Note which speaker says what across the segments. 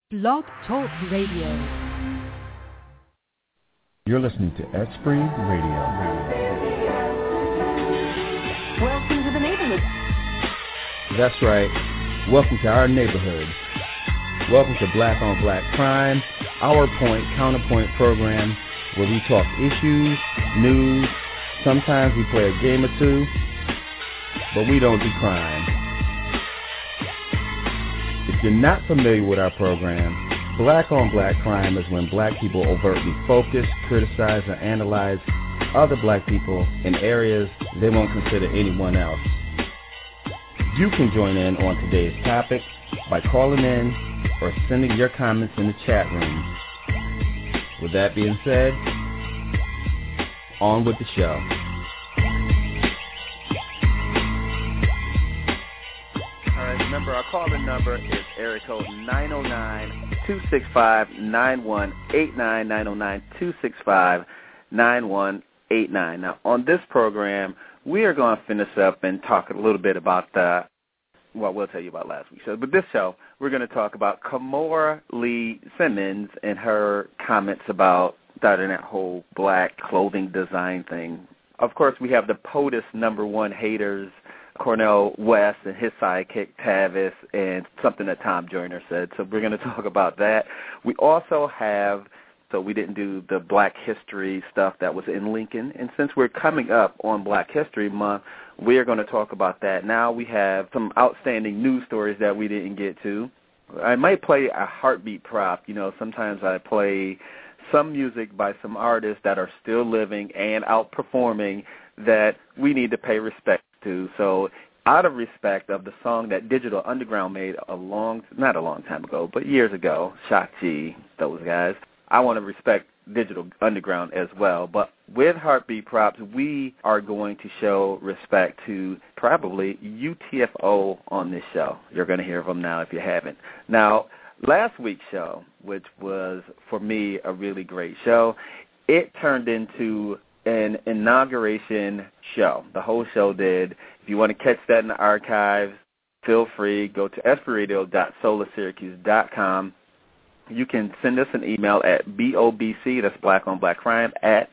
Speaker 1: Blog Talk Radio.
Speaker 2: You're listening to Esprit Radio.
Speaker 3: Welcome to the neighborhood.
Speaker 2: That's right. Welcome to our neighborhood. Welcome to Black on Black Crime, our point, counterpoint program where we talk issues, news, sometimes we play a game or two, but we don't do crime. If you're not familiar with our program, Black on Black Crime is when black people overtly focus, criticize, or analyze other black people in areas they won't consider anyone else. You can join in on today's topic by calling in or sending your comments in the chat room. With that being said, on with the show. Remember, our call-in number is area code 909-265-9189, 909-265-9189. Now, on this program, we are going to finish up and talk a little bit about we'll tell you about last week's show. But this show, we're going to talk about Kimora Lee Simmons and her comments about starting that whole black clothing design thing. Of course, we have the POTUS #1 haters, Cornel West and his sidekick Tavis, and something that Tom Joyner said. So we're going to talk about that. We also have, so we didn't do the Black History stuff that was in Lincoln. And since we're coming up on Black History Month, we are going to talk about that. Now we have some outstanding news stories that we didn't get to. I might play a heartbeat prop. You know, sometimes I play some music by some artists that are still living and outperforming that we need to pay respect to. So out of respect of the song that Digital Underground made not a long time ago, but years ago, Shock G, those guys, I want to respect Digital Underground as well. But with Heartbeat Props, we are going to show respect to probably UTFO on this show. You're going to hear them now if you haven't. Now, last week's show, which was, for me, a really great show, it turned into an inauguration show. The whole show did. If you want to catch that in the archives, feel free. Go to espradio.soulofsyracuse.com. You can send us an email at BOBC, that's Black on Black Crime, at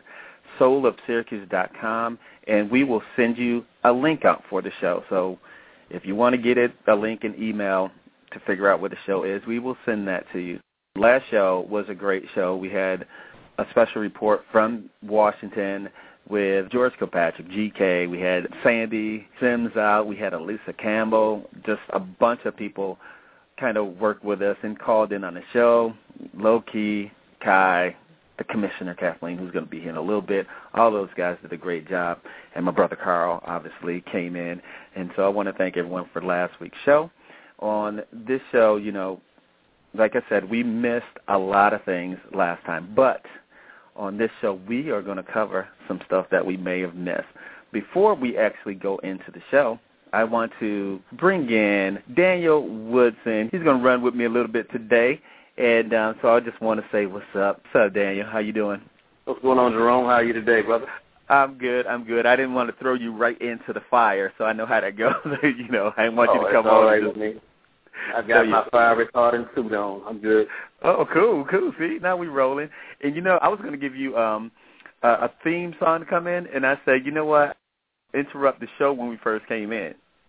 Speaker 2: soulofsyracuse.com, and we will send you a link out for the show. So if you want to get it, a link and email to figure out what the show is, we will send that to you. Last show was a great show. We had a special report from Washington with George Kilpatrick, GK. We had Sandy Sims out. We had Elisa Campbell. Just a bunch of people kind of worked with us and called in on the show. Low-Key, Kai, the Commissioner, Kathleen, who's going to be here in a little bit. All those guys did a great job. And my brother Carl, obviously, came in. And so I want to thank everyone for last week's show. On this show, you know, like I said, we missed a lot of things last time. But on this show, we are going to cover some stuff that we may have missed. Before we actually go into the show, I want to bring in Daniel Woodson. He's going to run with me a little bit today, and so I just want to say what's up. What's up, Daniel? How you doing?
Speaker 4: What's going on, Jerome? How are you today, brother?
Speaker 2: I'm good. I didn't want to throw you right into the fire, so I know how that goes. You know, I didn't want you to come
Speaker 4: all
Speaker 2: on.
Speaker 4: Right with me. I've got my fire retardant suit on. I'm good.
Speaker 2: Oh, cool. See, now we rolling. And, you know, I was going to give you a theme song to come in, and I said, you know what, interrupt the show when we first came in.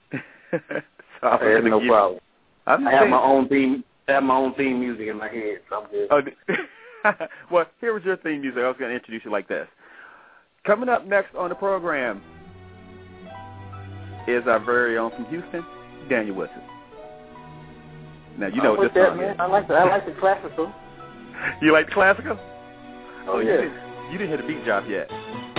Speaker 2: So
Speaker 4: no problem. I have my own theme music in my head, so I'm good.
Speaker 2: Oh, well, here was your theme music. I was going to introduce you like this. Coming up next on the program is our very own from Houston, Daniel Woodson. Now, you know what this song is.
Speaker 4: I like the classical.
Speaker 2: You like the classical?
Speaker 4: Oh, yeah.
Speaker 2: You didn't hit a beat drop yet.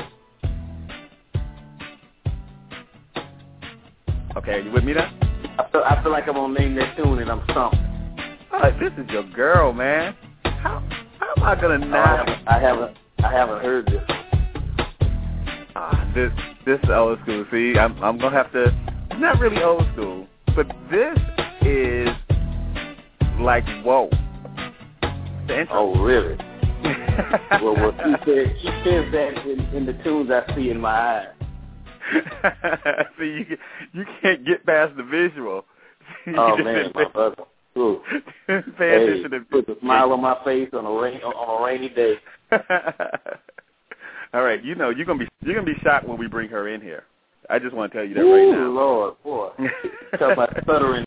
Speaker 2: Okay, are you with me now?
Speaker 4: I feel like I'm going to name that tune and I'm stumped.
Speaker 2: This is your girl, man. How am I going to not?
Speaker 4: I haven't heard this.
Speaker 2: This is old school. See, I'm going to have to, it's not really old school, but this is like, whoa.
Speaker 4: Oh, really? Well, she says that in the tunes I see in my eyes.
Speaker 2: See, you can't get past the visual.
Speaker 4: Oh, man, my brother.
Speaker 2: Pay attention to
Speaker 4: put a smile on my face on a rainy day.
Speaker 2: All right, you're gonna be shocked when we bring her in here. I just want to tell you that right now.
Speaker 4: Lord, boy, talk about stuttering.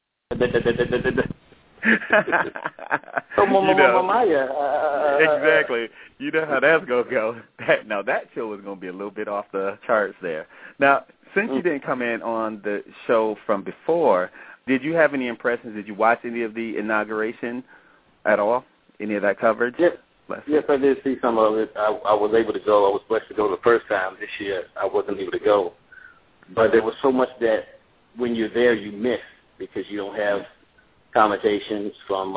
Speaker 2: Exactly. You know how that's gonna go. Now that show is gonna be a little bit off the charts there. Now, since you didn't come in on the show from before, did you have any impressions? Did you watch any of the inauguration at all? Any of that coverage?
Speaker 4: Yes, I did see some of it. I was able to go. I was blessed to go the first time. This year I wasn't able to go. But there was so much that when you're there you miss because you don't have commentating from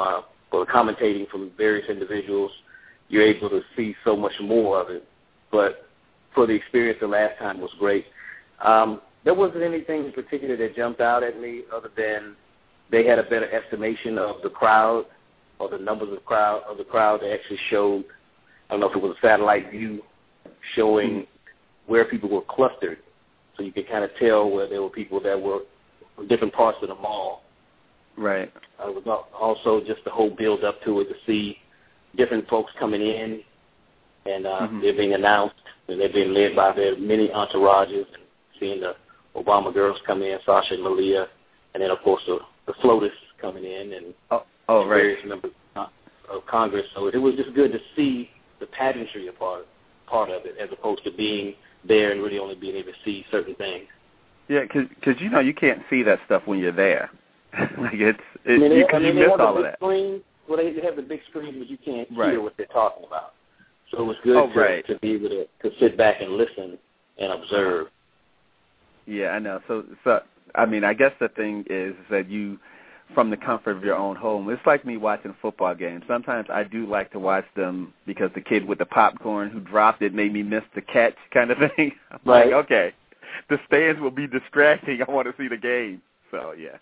Speaker 4: various individuals. You're able to see so much more of it. But for the experience the last time was great. There wasn't anything in particular that jumped out at me other than they had a better estimation of the crowd or the numbers of the crowd that actually showed, I don't know if it was a satellite view showing where people were clustered. So you could kind of tell where there were people that were from different parts of the mall.
Speaker 2: Right.
Speaker 4: It was also just the whole build up to it to see different folks coming in and they're being announced and they're being led by their many entourages and seeing the Obama girls come in, Sasha and Malia, and then of course the floaters coming in and various members of Congress. So it was just good to see the pageantry part of it as opposed to being there and really only being able to see certain things.
Speaker 2: Yeah, because you can't see that stuff when you're there. Like you miss all of that.
Speaker 4: Screen, well, they have the big screen, but you can't hear what they're talking about. So it was good to be able to sit back and listen and observe.
Speaker 2: Yeah, I know. So I mean, I guess the thing is that you, from the comfort of your own home, it's like me watching football games. Sometimes I do like to watch them because the kid with the popcorn who dropped it made me miss the catch kind of thing. I'm like, okay, the stands will be distracting. I want to see the game. So, yeah,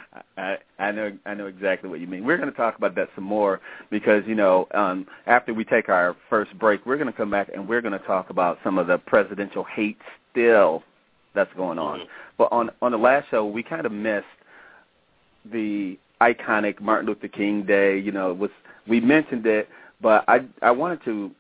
Speaker 2: I know exactly what you mean. We're going to talk about that some more because, after we take our first break, we're going to come back and we're going to talk about some of the presidential hate still that's going on. But on the last show, we kind of missed the iconic Martin Luther King Day. We mentioned it, but I wanted to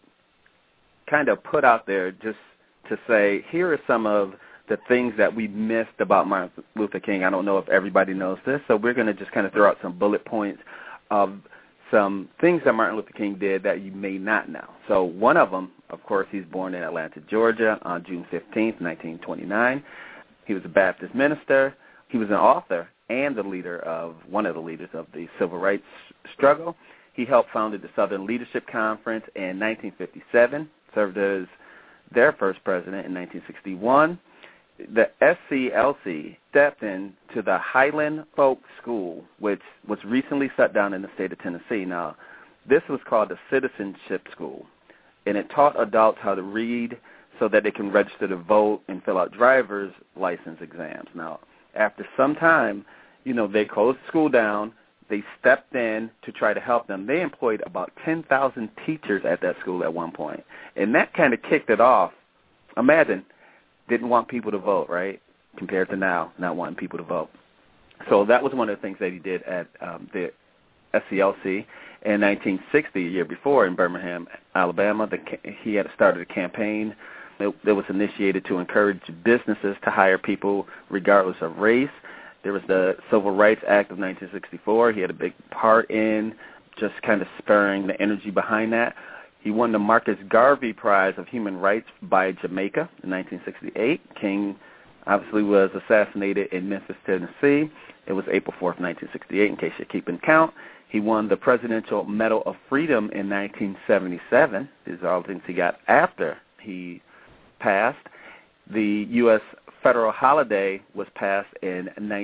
Speaker 2: kind of put out there just to say here are some of the things that we missed about Martin Luther King. I don't know if everybody knows this, so we're going to just kind of throw out some bullet points of some things that Martin Luther King did that you may not know. So one of them, of course, he's born in Atlanta, Georgia on June 15th, 1929. He was a Baptist minister. He was an author and one of the leaders of the civil rights struggle. He helped found the Southern Leadership Conference in 1957, served as their first president in 1961. The SCLC stepped into the Highland Folk School, which was recently shut down in the state of Tennessee. Now, this was called the Citizenship School, and it taught adults how to read so that they can register to vote and fill out driver's license exams. Now, after some time, they closed the school down. They stepped in to try to help them. They employed about 10,000 teachers at that school at one point, and that kind of kicked it off. Imagine, didn't want people to vote, right, compared to now, not wanting people to vote. So that was one of the things that he did at the SCLC. In 1960, a year before, in Birmingham, Alabama, he had started a campaign that was initiated to encourage businesses to hire people regardless of race. There was the Civil Rights Act of 1964. He had a big part in just kind of spurring the energy behind that. He won the Marcus Garvey Prize of Human Rights by Jamaica in 1968. King obviously was assassinated in Memphis, Tennessee. It was April 4th, 1968, in case you're keeping count. He won the Presidential Medal of Freedom in 1977. These are all things he got after he passed. The U.S. federal holiday was passed in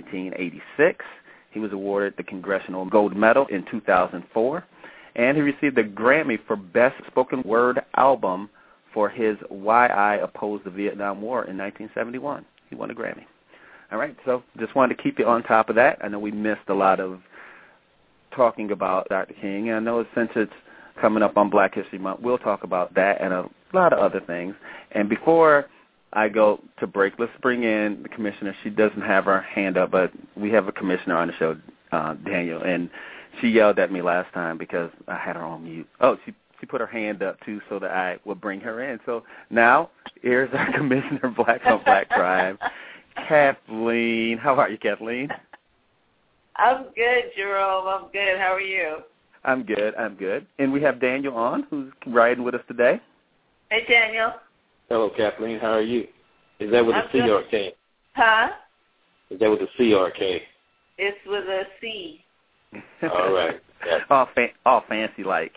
Speaker 2: 1986. He was awarded the Congressional Gold Medal in 2004. And he received a Grammy for Best Spoken Word Album for his Why I Oppose the Vietnam War in 1971. He won a Grammy. All right, so just wanted to keep you on top of that. I know we missed a lot of talking about Dr. King. And I know since it's coming up on Black History Month, we'll talk about that and a lot of other things. And before I go to break, let's bring in the commissioner. She doesn't have her hand up, but we have a commissioner on the show, Daniel, and She yelled at me last time because I had her on mute. Oh, she put her hand up, too, so that I would bring her in. So now here's our Commissioner Black on Black Crime, Kathleen. How are you, Kathleen?
Speaker 5: I'm good, Jerome. I'm good. How are you?
Speaker 2: I'm good. And we have Daniel on, who's riding with us today.
Speaker 5: Hey, Daniel.
Speaker 4: Hello, Kathleen. How are you? Is that with a C or a K?
Speaker 5: Huh?
Speaker 4: Is that with a C or a K?
Speaker 5: It's with a C.
Speaker 4: All right.
Speaker 2: All fancy-like.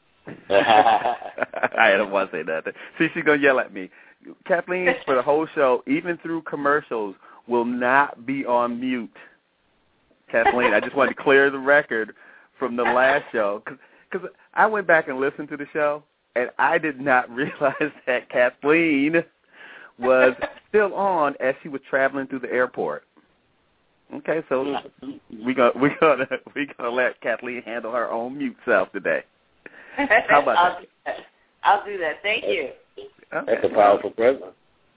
Speaker 2: I don't want to say that. See, she's going to yell at me. Kathleen, for the whole show, even through commercials, will not be on mute. Kathleen, I just wanted to clear the record from the last show. Because I went back and listened to the show, and I did not realize that Kathleen was still on as she was traveling through the airport. Okay, so we're gonna let Kathleen handle her own mute self today. How about that?
Speaker 5: I'll do that. Thank you.
Speaker 2: Okay.
Speaker 4: That's a powerful president.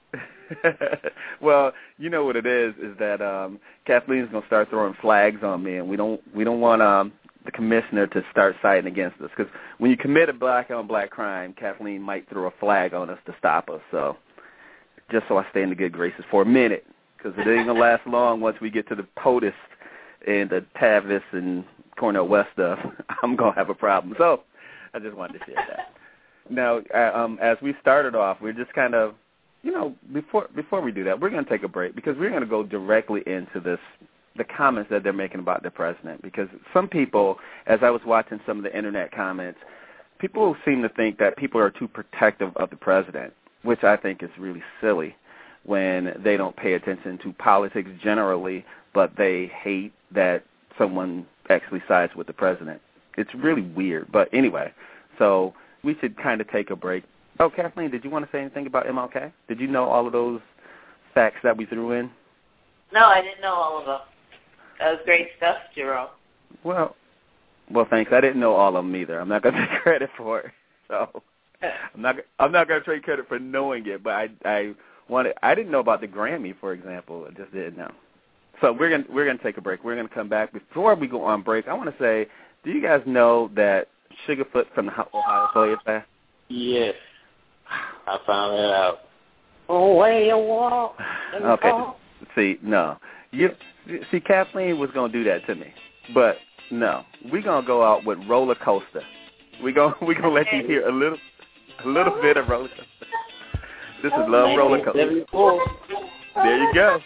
Speaker 2: Well, you know what it is that Kathleen's going to start throwing flags on me, and we don't want the commissioner to start siding against us, because when you commit a black on black crime, Kathleen might throw a flag on us to stop us. So just so I stay in the good graces for a minute, because it ain't going to last long once we get to the POTUS and the Tavis and Cornel West stuff. I'm going to have a problem. So I just wanted to share that. Now, as we started off, we're just kind of, before we do that, we're going to take a break, because we're going to go directly into the comments that they're making about the president. Because some people, as I was watching some of the internet comments, people seem to think that people are too protective of the president, which I think is really silly when they don't pay attention to politics generally, but they hate that someone actually sides with the president. It's really weird. But anyway, so we should kind of take a break. Oh, Kathleen, did you want to say anything about MLK? Did you know all of those facts that we threw in?
Speaker 5: No, I didn't know all of them. That was great stuff, Jerome.
Speaker 2: Well, thanks. I didn't know all of them either. I'm not going to take credit for it. So I'm not going to take credit for knowing it, but I didn't know about the Grammy, for example. I just didn't know. So we're going to take a break. We're going to come back. Before we go on break, I want to say, do you guys know that Sugarfoot from the Ohio Players passed?
Speaker 4: Yes. I found that out. Oh, where you walk.
Speaker 2: Okay. See, no. See, Kathleen was going to do that to me. But, no. We're going to go out with Roller Coaster. We're going to let you hear a little bit of Roller Coaster. This is Love Roller Coaster. There you go.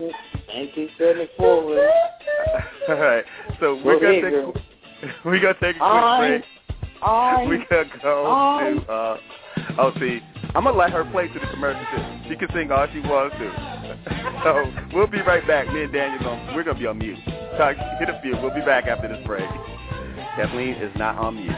Speaker 4: 1974.
Speaker 2: All right. So we're going to take a quick break. We're going to go to, see, I'm going to let her play to the commercial too. She can sing all she wants to. So we'll be right back. Me and Daniel, we're going to be on mute. So hit a few. We'll be back after this break. Kathleen is not on mute.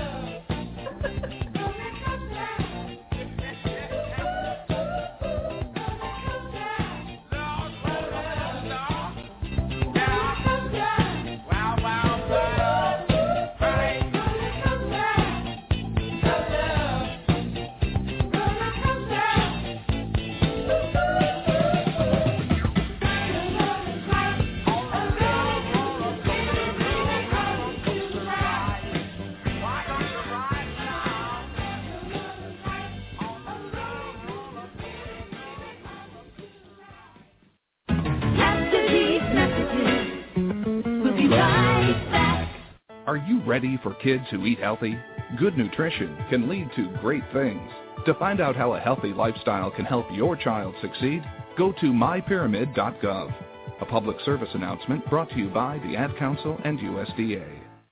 Speaker 6: Are you ready for kids who eat healthy? Good nutrition can lead to great things. To find out how a healthy lifestyle can help your child succeed, go to mypyramid.gov. A public service announcement brought to you by the Ad Council and USDA.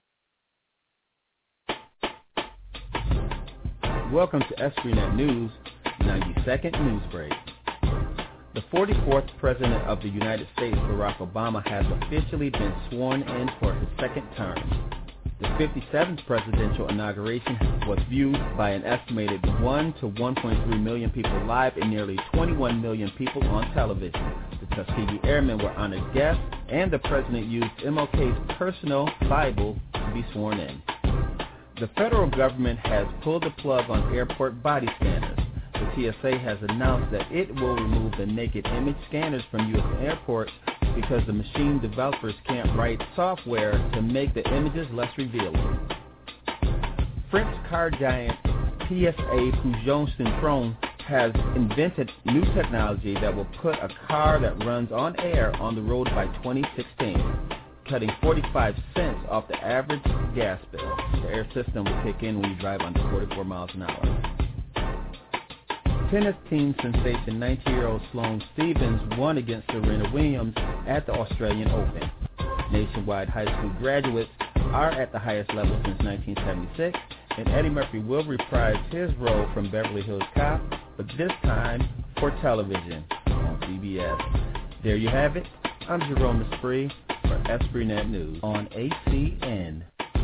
Speaker 7: Welcome to SCreenNet News 90-second news break. The 44th President of the United States, Barack Obama, has officially been sworn in for his second term. The 57th presidential inauguration was viewed by an estimated 1 to 1.3 million people live and nearly 21 million people on television. The Tuskegee Airmen were honored guests, and the president used MLK's personal Bible to be sworn in. The federal government has pulled the plug on airport body scanners. The TSA has announced that it will remove the naked image scanners from U.S. airports because the machine developers can't write software to make the images less revealing. French car giant PSA Peugeot Citroën has invented new technology that will put a car that runs on air on the road by 2016, cutting 45 cents off the average gas bill. The air system will kick in when you drive under 44 miles an hour. Tennis team sensation 19-year-old Sloane Stephens won against Serena Williams at the Australian Open. Nationwide high school graduates are at the highest level since 1976, and Eddie Murphy will reprise his role from Beverly Hills Cop, but this time for television on CBS. There you have it. I'm Jerome Esprit for EspritNet News on ACN.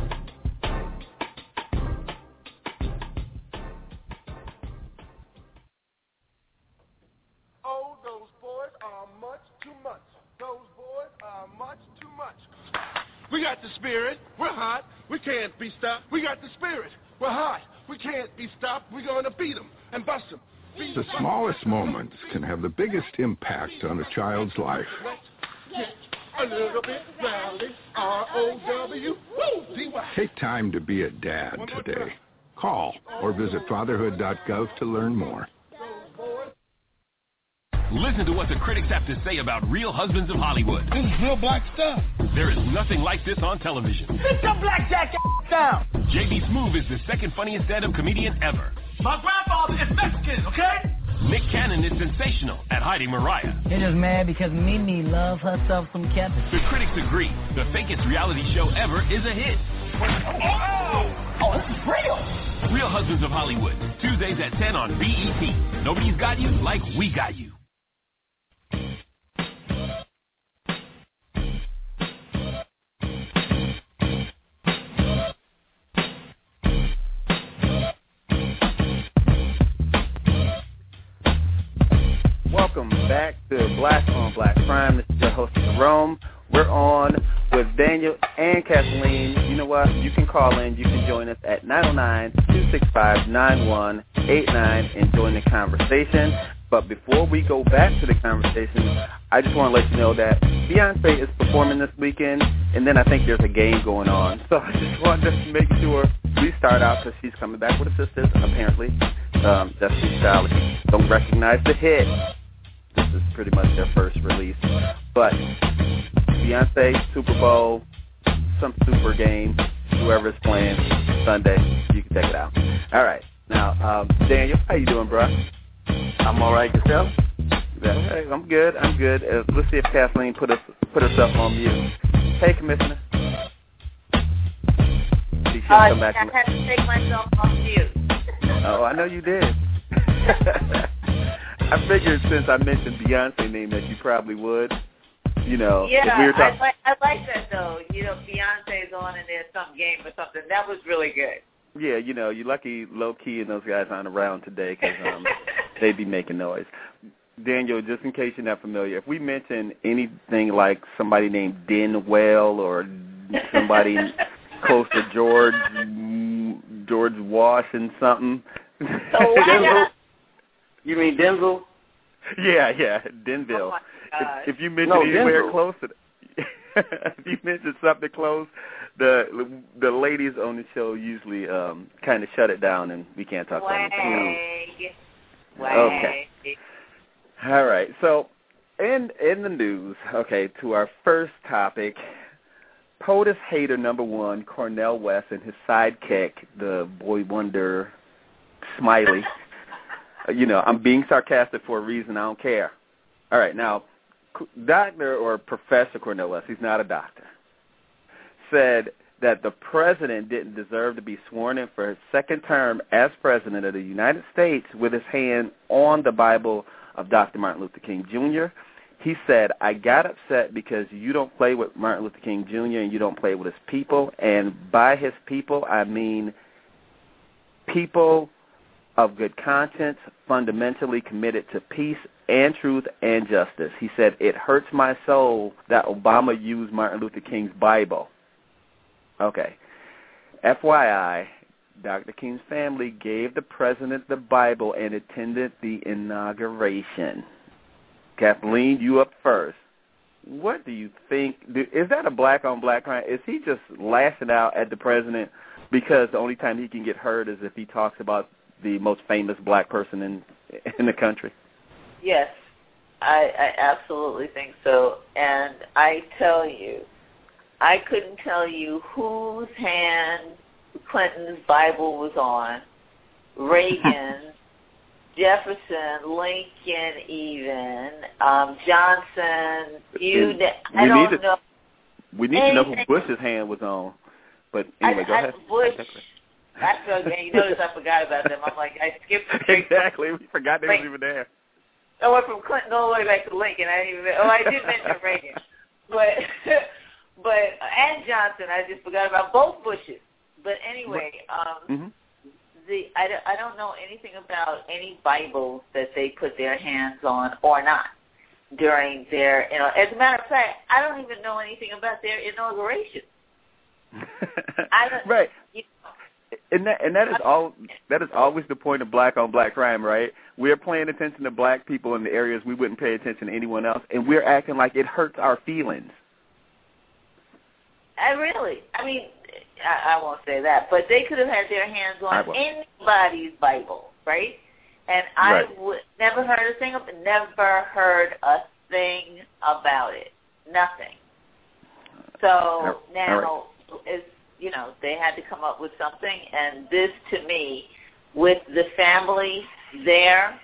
Speaker 8: Oh, those boys are much too much. Those boys are much too much. We got the spirit. We're hot. We can't be stopped. We got the spirit. We're hot. We can't be stopped. We're going to beat them and bust them.
Speaker 9: The smallest moments can have the biggest impact on a child's life.
Speaker 8: A little bit rowdy, R-O-W.
Speaker 9: Take time to be a dad today. Call or visit fatherhood.gov to learn more.
Speaker 10: Listen to what the critics have to say about Real Husbands of Hollywood.
Speaker 8: This is real black stuff.
Speaker 10: There is nothing like this on television.
Speaker 8: Sit your blackjack down.
Speaker 10: J.B. Smoove is the second funniest stand-up comedian ever.
Speaker 8: My grandfather is Mexican, okay?
Speaker 10: Nick Cannon is sensational at hiding Mariah.
Speaker 11: They're just mad because Mimi loves herself some Kevin.
Speaker 10: The critics agree the fakest reality show ever is a hit.
Speaker 8: Oh, this is real.
Speaker 10: Real Husbands of Hollywood, Tuesdays at 10 on BET. Nobody's got you like we got you.
Speaker 2: Welcome back to Black on Black Crime. This is your host, Jerome. We're on with Daniel and Kathleen. You know what? You can call in. You can join us at 909-265-9189 and join the conversation. But before we go back to the conversation, I just want to let you know that Beyonce is performing this weekend, and then I think there's a game going on. So I just wanted to make sure we start out because she's coming back with her sisters, apparently. Destiny Child don't recognize the hit. This is pretty much their first release. But Beyonce, Super Bowl, some super game, whoever's playing Sunday, you can check it out. All right. Now, Daniel, how you doing, bro?
Speaker 4: I'm all right. Yourself?
Speaker 2: Hey, I'm good. Let's see if Kathleen put herself on mute. Hey, Commissioner.
Speaker 5: I had to take myself off mute.
Speaker 2: Oh, I know you did. I figured since I mentioned Beyonce's name that you probably would. You know,
Speaker 5: yeah,
Speaker 2: if we were talking.
Speaker 5: I like that though. You know, Beyonce's on and there's some game or something. That was really good.
Speaker 2: Yeah, you know, you're lucky Low Key and those guys aren't around today because they'd be making noise. Daniel, just in case you're not familiar, if we mention anything like somebody named Denwell or somebody close to George Washington something.
Speaker 5: So
Speaker 4: you mean Denzel?
Speaker 2: Yeah, Denville.
Speaker 5: Oh
Speaker 2: if you mention anywhere close to if you mention something close, the ladies on the show usually kind of shut it down and we can't talk about it. Okay. All right. So in the news, okay, to our first topic, POTUS hater number one, Cornel West, and his sidekick, the boy wonder Smiley. You know, I'm being sarcastic for a reason. I don't care. All right. Now, Dr. or Professor Cornel West, he's not a doctor, said that the president didn't deserve to be sworn in for his second term as president of the United States with his hand on the Bible of Dr. Martin Luther King Jr. He said, I got upset because you don't play with Martin Luther King Jr. and you don't play with his people. And by his people, I mean people of good conscience, fundamentally committed to peace and truth and justice. He said, it hurts my soul that Obama used Martin Luther King's Bible. Okay. FYI, Dr. King's family gave the president the Bible and attended the inauguration. Kathleen, you up first. What do you think? Is that a black-on-black crime? Is he just lashing out at the president because the only time he can get heard is if he talks about the most famous black person in the country?
Speaker 5: Yes, I absolutely think so. And I tell you, I couldn't tell you whose hand Clinton's Bible was on. Reagan, Jefferson, Lincoln, even Johnson. I don't know.
Speaker 2: We need to know who Bush's hand was on. But anyway, go ahead.
Speaker 5: Bush. That's okay. You notice I forgot about them. I'm like, I skipped the trick.
Speaker 2: Exactly. We forgot they was even there.
Speaker 5: I went from Clinton all the way back to Lincoln. I did mention Reagan, but and Johnson. I just forgot about both Bushes. But anyway, I don't know anything about any Bibles that they put their hands on or not during their, as a matter of fact, I don't even know anything about their inauguration.
Speaker 2: Right. And that is always the point of black-on-black crime, right? We're paying attention to black people in the areas we wouldn't pay attention to anyone else, and we're acting like it hurts our feelings. I
Speaker 5: won't say that, but they could have had their hands on anybody's Bible, right? And I never heard a thing about it. Nothing. So now it's, they had to come up with something, and this to me, with the family there,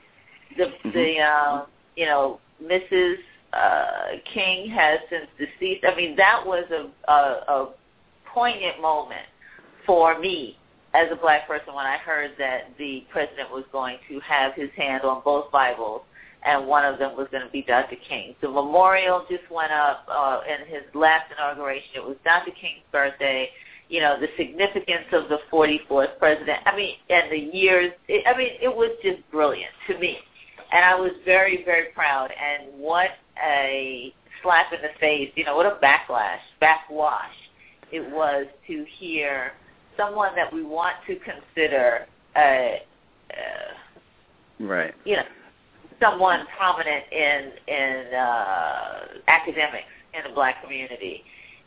Speaker 5: Mrs. King has since deceased. I mean, that was a poignant moment for me as a black person when I heard that the president was going to have his hand on both Bibles, and one of them was going to be Dr. King. The memorial just went up in his last inauguration. It was Dr. King's birthday. The significance of the 44th president. And the years. It was just brilliant to me. And I was very, very proud. And what a slap in the face, what a backwash it was to hear someone that we want to consider, someone prominent in academics in the black community,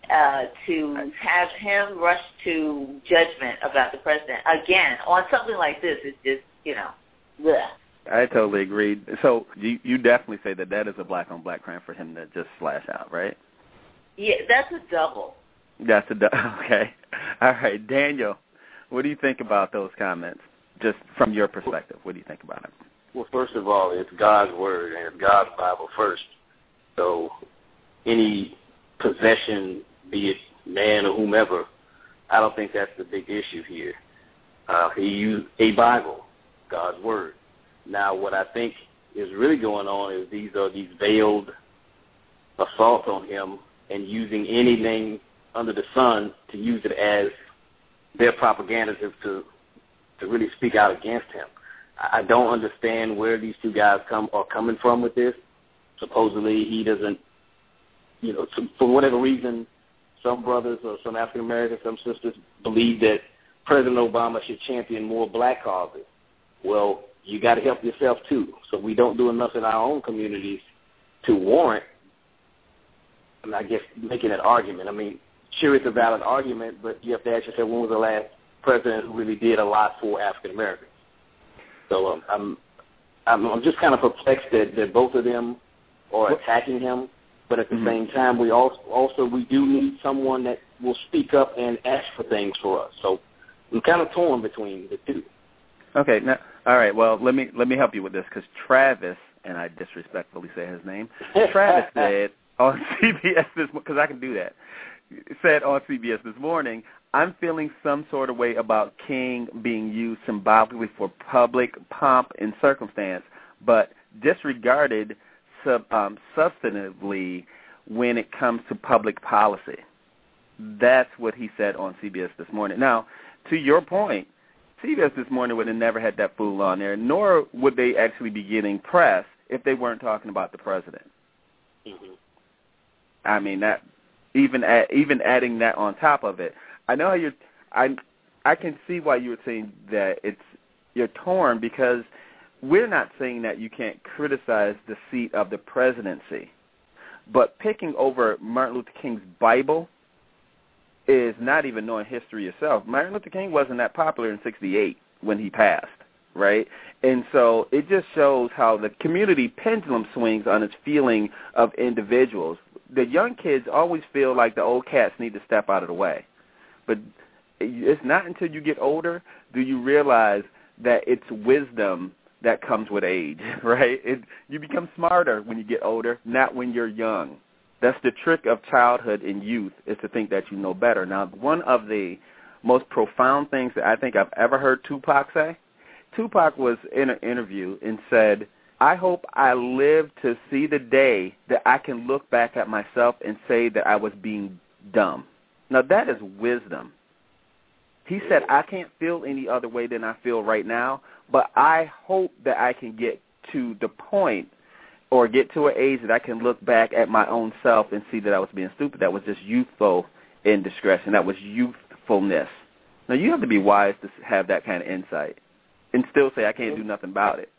Speaker 5: to have him rush to judgment about the president again on something like this is just, bleh.
Speaker 2: I totally agree. So you definitely say that is a black-on-black crime for him to just slash out, right?
Speaker 5: Yeah, that's a double.
Speaker 2: Okay. All right, Daniel, what do you think about those comments, just from your perspective? What do you think about it?
Speaker 4: Well, first of all, it's God's word and it's God's Bible first. So any possession, be it man or whomever, I don't think that's the big issue here. He used a Bible, God's word. Now, what I think is really going on is these veiled assaults on him and using anything under the sun to use it as their propaganda to really speak out against him. I don't understand where these two guys are coming from with this. Supposedly he doesn't, for whatever reason, some brothers or some African Americans, some sisters believe that President Obama should champion more black causes. Well, you got to help yourself too. So we don't do enough in our own communities to warrant, and I guess, making that argument. Sure, it's a valid argument, but you have to ask yourself, when was the last president who really did a lot for African Americans? So I'm just kind of perplexed that both of them are attacking him, but at the same time, we do need someone that will speak up and ask for things for us. So I'm kind of torn between the two.
Speaker 2: Okay, now, all right. Well, let me help you with this, because Travis, and I disrespectfully say his name, Travis said on CBS because I can do that. Said on CBS this morning, I'm feeling some sort of way about King being used symbolically for public pomp and circumstance, but disregarded substantively when it comes to public policy. That's what he said on CBS this morning. Now, to your point, CBS this morning would have never had that fool on there, nor would they actually be getting press if they weren't talking about the president. That even adding that on top of it. I know how I can see why you were saying that you're torn, because we're not saying that you can't criticize the seat of the presidency, but picking over Martin Luther King's Bible is not even knowing history yourself. Martin Luther King wasn't that popular in '68 when he passed, right? And so it just shows how the community pendulum swings on its feeling of individuals. The young kids always feel like the old cats need to step out of the way. But it's not until you get older do you realize that it's wisdom that comes with age, right? You become smarter when you get older, not when you're young. That's the trick of childhood and youth, is to think that you know better. Now, one of the most profound things that I think I've ever heard Tupac say, Tupac was in an interview and said, I hope I live to see the day that I can look back at myself and say that I was being dumb. Now, that is wisdom. He said, I can't feel any other way than I feel right now, but I hope that I can get to the point or get to an age that I can look back at my own self and see that I was being stupid. That was just youthful indiscretion. That was youthfulness. Now, you have to be wise to have that kind of insight and still say, I can't do nothing about it.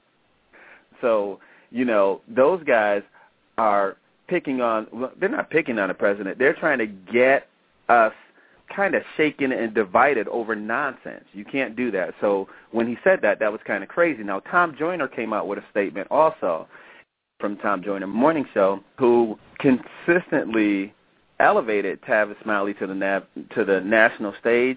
Speaker 2: So, those guys are picking on, well, they're not picking on the president. They're trying to get us kind of shaken and divided over nonsense. You can't do that. So when he said that, that was kind of crazy. Now, Tom Joyner came out with a statement also from Tom Joyner Morning Show, who consistently elevated Tavis Smiley to the national stage.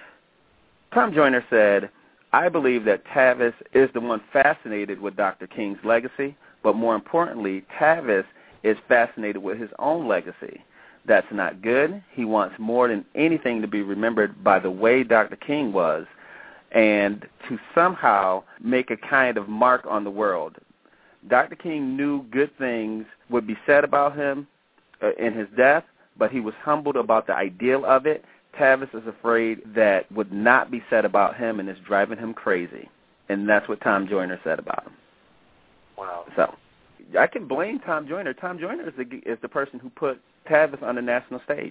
Speaker 2: Tom Joyner said, I believe that Tavis is the one fascinated with Dr. King's legacy, but more importantly, Tavis is fascinated with his own legacy. That's not good. He wants more than anything to be remembered by the way Dr. King was and to somehow make a kind of mark on the world. Dr. King knew good things would be said about him in his death, but he was humbled about the ideal of it. Tavis is afraid that would not be said about him, and it's driving him crazy. And that's what Tom Joyner said about him.
Speaker 4: Wow.
Speaker 2: So I can blame Tom Joyner. Tom Joyner is the person who put Tavis on the national stage.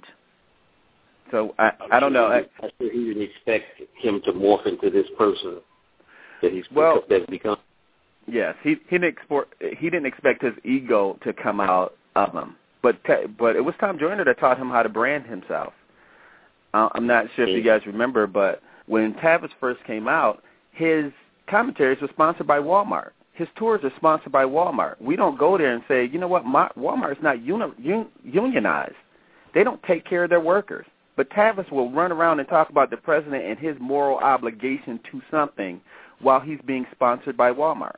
Speaker 2: So I don't know.
Speaker 4: I'm sure he didn't expect him to morph into this person that that's become. Yes,
Speaker 2: he didn't expect his ego to come out of him. But it was Tom Joyner that taught him how to brand himself. I'm not sure if you guys remember, but when Tavis first came out, his commentaries were sponsored by Walmart. His tours are sponsored by Walmart. We don't go there and say, you know what, Walmart's not unionized. They don't take care of their workers. But Tavis will run around and talk about the president and his moral obligation to something while he's being sponsored by Walmart.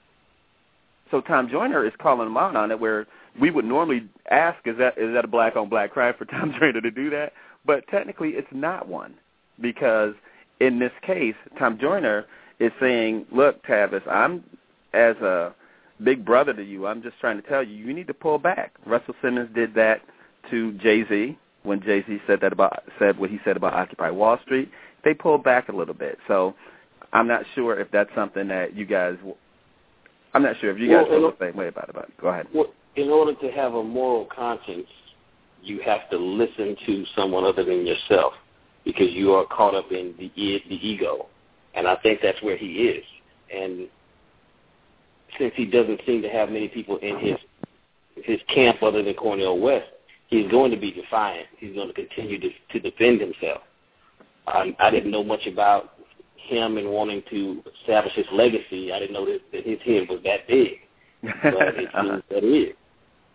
Speaker 2: So Tom Joyner is calling him out on it, where we would normally ask, is that a black-on-black crime for Tom Joyner to do that? But technically it's not one, because in this case, Tom Joyner is saying, look, Tavis, I'm as a big brother to you, I'm just trying to tell you, you need to pull back. Russell Simmons did that to Jay-Z when Jay-Z said what he said about Occupy Wall Street. They pulled back a little bit. So I'm not sure if that's something that you guys – I'm not sure if you guys feel the same way about it. Go ahead.
Speaker 4: Well, in order to have a moral conscience, you have to listen to someone other than yourself, because you are caught up in the ego. And I think that's where he is. And since he doesn't seem to have many people in his camp other than Cornel West, he's going to be defiant. He's going to continue to defend himself. I didn't know much about him and wanting to establish his legacy. I didn't know that his head was that big. But it seems that it is.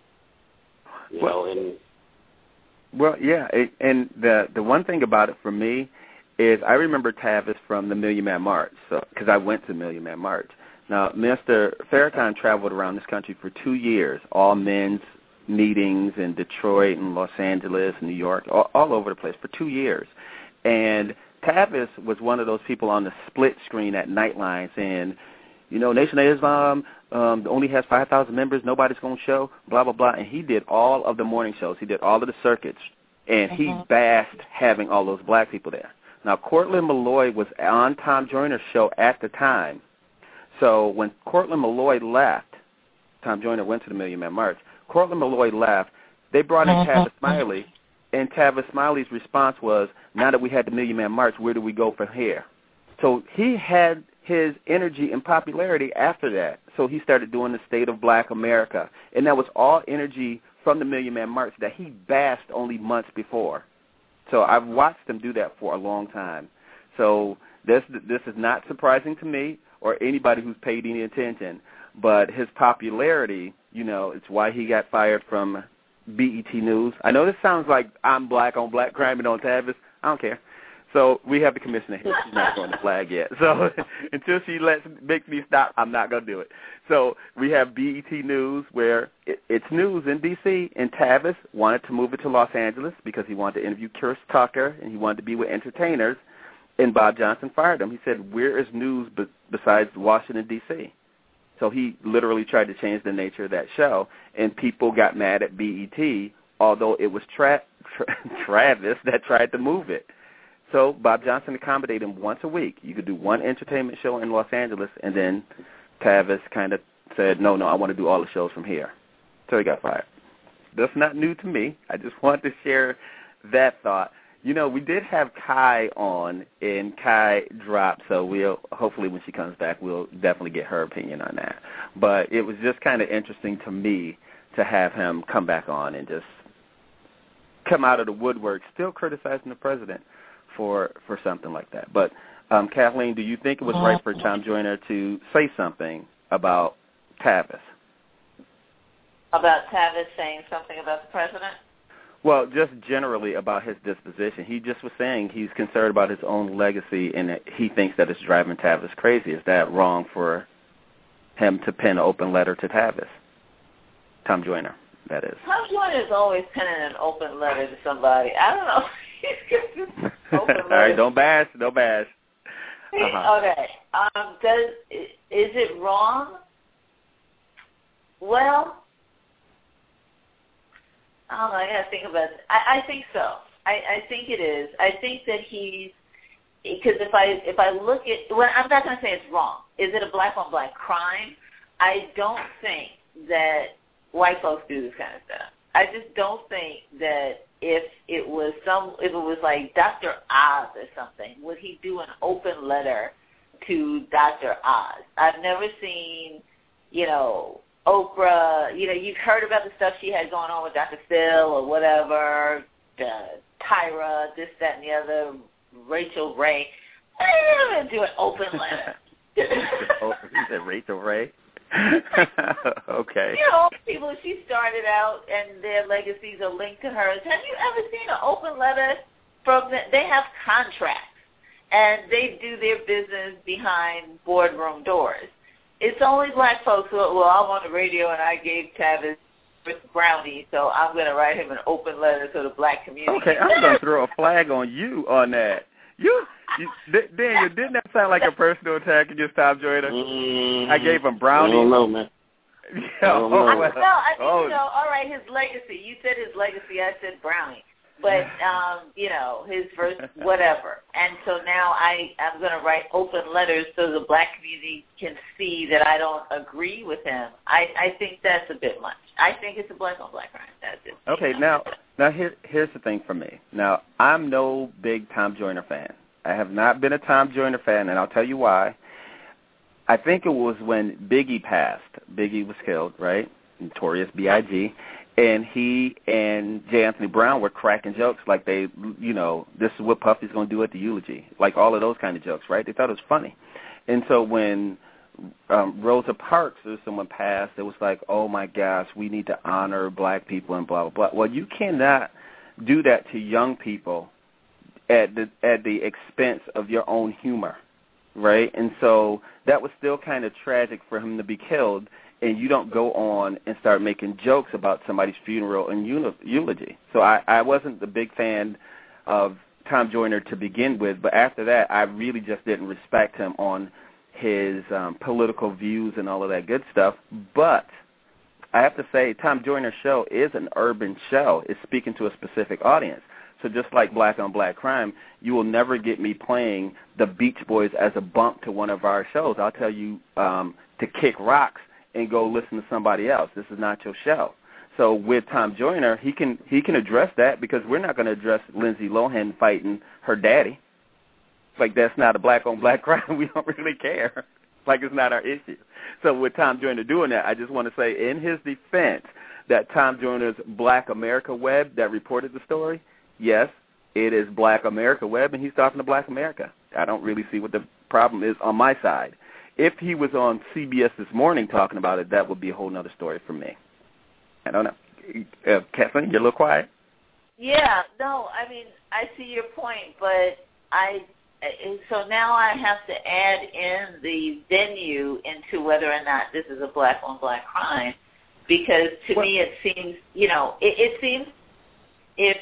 Speaker 2: Well, yeah, and the one thing about it for me is I remember Tavis from the Million Man March, because I went to Million Man March. Now, Mr. Farrakhan traveled around this country for 2 years, all men's meetings in Detroit and Los Angeles and New York, all over the place for 2 years. And Tavis was one of those people on the split screen at Nightline saying, Nation of Islam only has 5,000 members, nobody's going to show, blah, blah, blah. And he did all of the morning shows. He did all of the circuits. And he bashed having all those black people there. Now, Cortland Malloy was on Tom Joyner's show at the time. So when Cortland Malloy left, Tom Joyner went to the Million Man March. Cortland Malloy left. They brought in Tavis Smiley, and Tavis Smiley's response was, now that we had the Million Man March, where do we go from here? So he had his energy and popularity after that. So he started doing the State of Black America. And that was all energy from the Million Man March that he bashed only months before. So I've watched him do that for a long time. So this is not surprising to me or anybody who's paid any attention. But his popularity, it's why he got fired from BET News. I know this sounds like I'm black on black crime and on Tavis. I don't care. So we have the commissioner here. She's not throwing the flag yet. So until she makes me stop, I'm not going to do it. So we have BET News where it's news in D.C., and Tavis wanted to move it to Los Angeles because he wanted to interview Chris Tucker, and he wanted to be with entertainers, and Bob Johnson fired him. He said, where is news besides Washington, D.C.? So he literally tried to change the nature of that show, and people got mad at BET, although it was Travis that tried to move it. So Bob Johnson accommodated him once a week. You could do one entertainment show in Los Angeles, and then Tavis kind of said, no, I want to do all the shows from here. So he got fired. That's not new to me. I just wanted to share that thought. We did have Kai on, and Kai dropped, so hopefully when she comes back, we'll definitely get her opinion on that. But it was just kind of interesting to me to have him come back on and just come out of the woodwork, still criticizing the president for something like that. But, Kathleen, do you think it was right for Tom Joyner to say something about Tavis?
Speaker 5: About Tavis saying something about the president?
Speaker 2: Well, just generally about his disposition. He just was saying he's concerned about his own legacy, and that he thinks that it's driving Tavis crazy. Is that wrong for him to pen an open letter to Tavis? Tom Joyner, that is.
Speaker 5: Tom Joyner is always penning an open letter to somebody. I don't know.
Speaker 2: All right, don't bash.
Speaker 5: Okay. Is it wrong? Well, I don't know. I got to think about it. I think so. I think it is. I think that because if I look at, well, I'm not going to say it's wrong. Is it a black on black crime? I don't think that white folks do this kind of stuff. I just don't think that if it was like Dr. Oz or something, would he do an open letter to Dr. Oz? I've never seen, Oprah, you've heard about the stuff she had going on with Dr. Phil or whatever, Tyra, this, that, and the other, Rachel Ray. I'm going to do an open letter.
Speaker 2: You said Rachel Ray? Okay.
Speaker 5: People, she started out and their legacies are linked to hers. Have you ever seen an open letter from them? They have contracts, and they do their business behind boardroom doors. It's only black folks who I'm on the radio and I gave Tavis brownie, so I'm going to write him an open letter to the black community.
Speaker 2: Okay, I'm going to throw a flag on you on that. Daniel, didn't that sound like a personal attack against Tom Joyner? I gave him brownie.
Speaker 4: I don't know, man.
Speaker 5: All right, his legacy. You said his legacy. I said brownie. But, his verse, whatever. And so now I'm going to write open letters so the black community can see that I don't agree with him. I think that's a bit much. I think it's a black on black crime. That's it.
Speaker 2: Okay, now here's the thing for me. Now, I'm no big Tom Joyner fan. I have not been a Tom Joyner fan, and I'll tell you why. I think it was when Biggie passed. Biggie was killed, right? Notorious B.I.G., and he and J. Anthony Brown were cracking jokes like this is what Puffy's going to do at the eulogy, like all of those kind of jokes, right? They thought it was funny. And so when Rosa Parks or someone passed, it was like, oh, my gosh, we need to honor black people and blah, blah, blah. Well, you cannot do that to young people at the expense of your own humor, right? And so that was still kind of tragic for him to be killed, and you don't go on and start making jokes about somebody's funeral and eulogy. So I wasn't a big fan of Tom Joyner to begin with, but after that, I really just didn't respect him on his political views and all of that good stuff. But I have to say, Tom Joyner's show is an urban show. It's speaking to a specific audience. So just like Black on Black Crime, you will never get me playing the Beach Boys as a bump to one of our shows. I'll tell you to kick rocks and go listen to somebody else. This is not your show. so with Tom Joyner, he can address that because we're not going to address Lindsay Lohan fighting her daddy. Like, that's not a black-on-black crime. We don't really care. Like, it's not our issue. So with Tom Joyner doing that, I just want to say in his defense that Tom Joyner's Black America Web that reported the story, yes, it is Black America Web, and he's talking to Black America. I don't really see what the problem is on my side. If he was on CBS This Morning talking about it, that would be a whole other story for me. I don't know. Kathleen, you're a little quiet.
Speaker 5: Yeah, no, I mean, I see your point, but so now I have to add in the venue into whether or not this is a black-on-black crime, because to me it seems, it seems if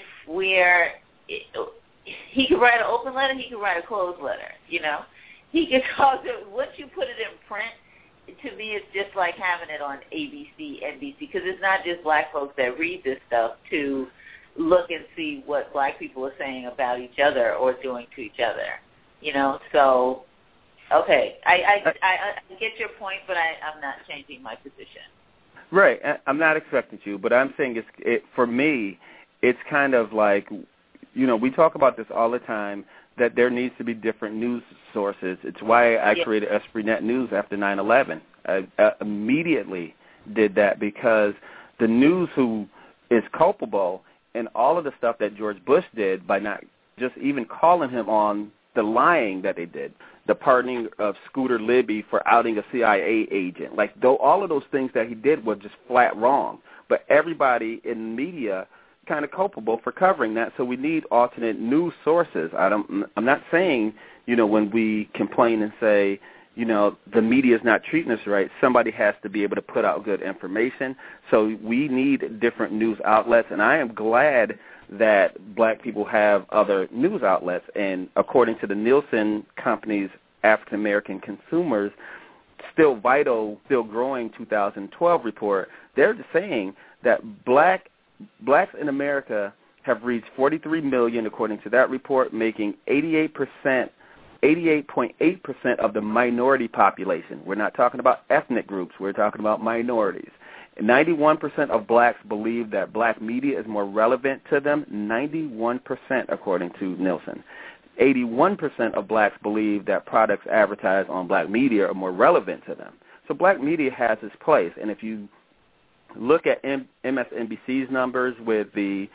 Speaker 5: he could write an open letter, he could write a closed letter, He could cause it, once you put it in print, to me it's just like having it on ABC, NBC, because it's not just black folks that read this stuff to look and see what black people are saying about each other or doing to each other. So, okay, I get your point, but I'm not changing my position.
Speaker 2: Right, I'm not expecting you, but I'm saying for me, it's kind of like, we talk about this all the time, that there needs to be different news sources. It's why I created Esprit Net News after 9/11. I immediately did that because the news who is culpable in all of the stuff that George Bush did by not just even calling him on the lying that they did, the pardoning of Scooter Libby for outing a CIA agent. Like, all of those things that he did were just flat wrong. But everybody in the media kind of culpable for covering that, so we need alternate news sources. I'm not saying, when we complain and say, the media is not treating us right, somebody has to be able to put out good information. So we need different news outlets, and I am glad that black people have other news outlets. And according to the Nielsen Company's African American consumers, still vital, still growing 2012 report, they're just saying that blacks in America have reached 43 million, according to that report, making 88.8% of the minority population. We're not talking about ethnic groups. We're talking about minorities. 91% of blacks believe that black media is more relevant to them, 91% according to Nielsen. 81% of blacks believe that products advertised on black media are more relevant to them. So black media has its place, and if you look at MSNBC's numbers with the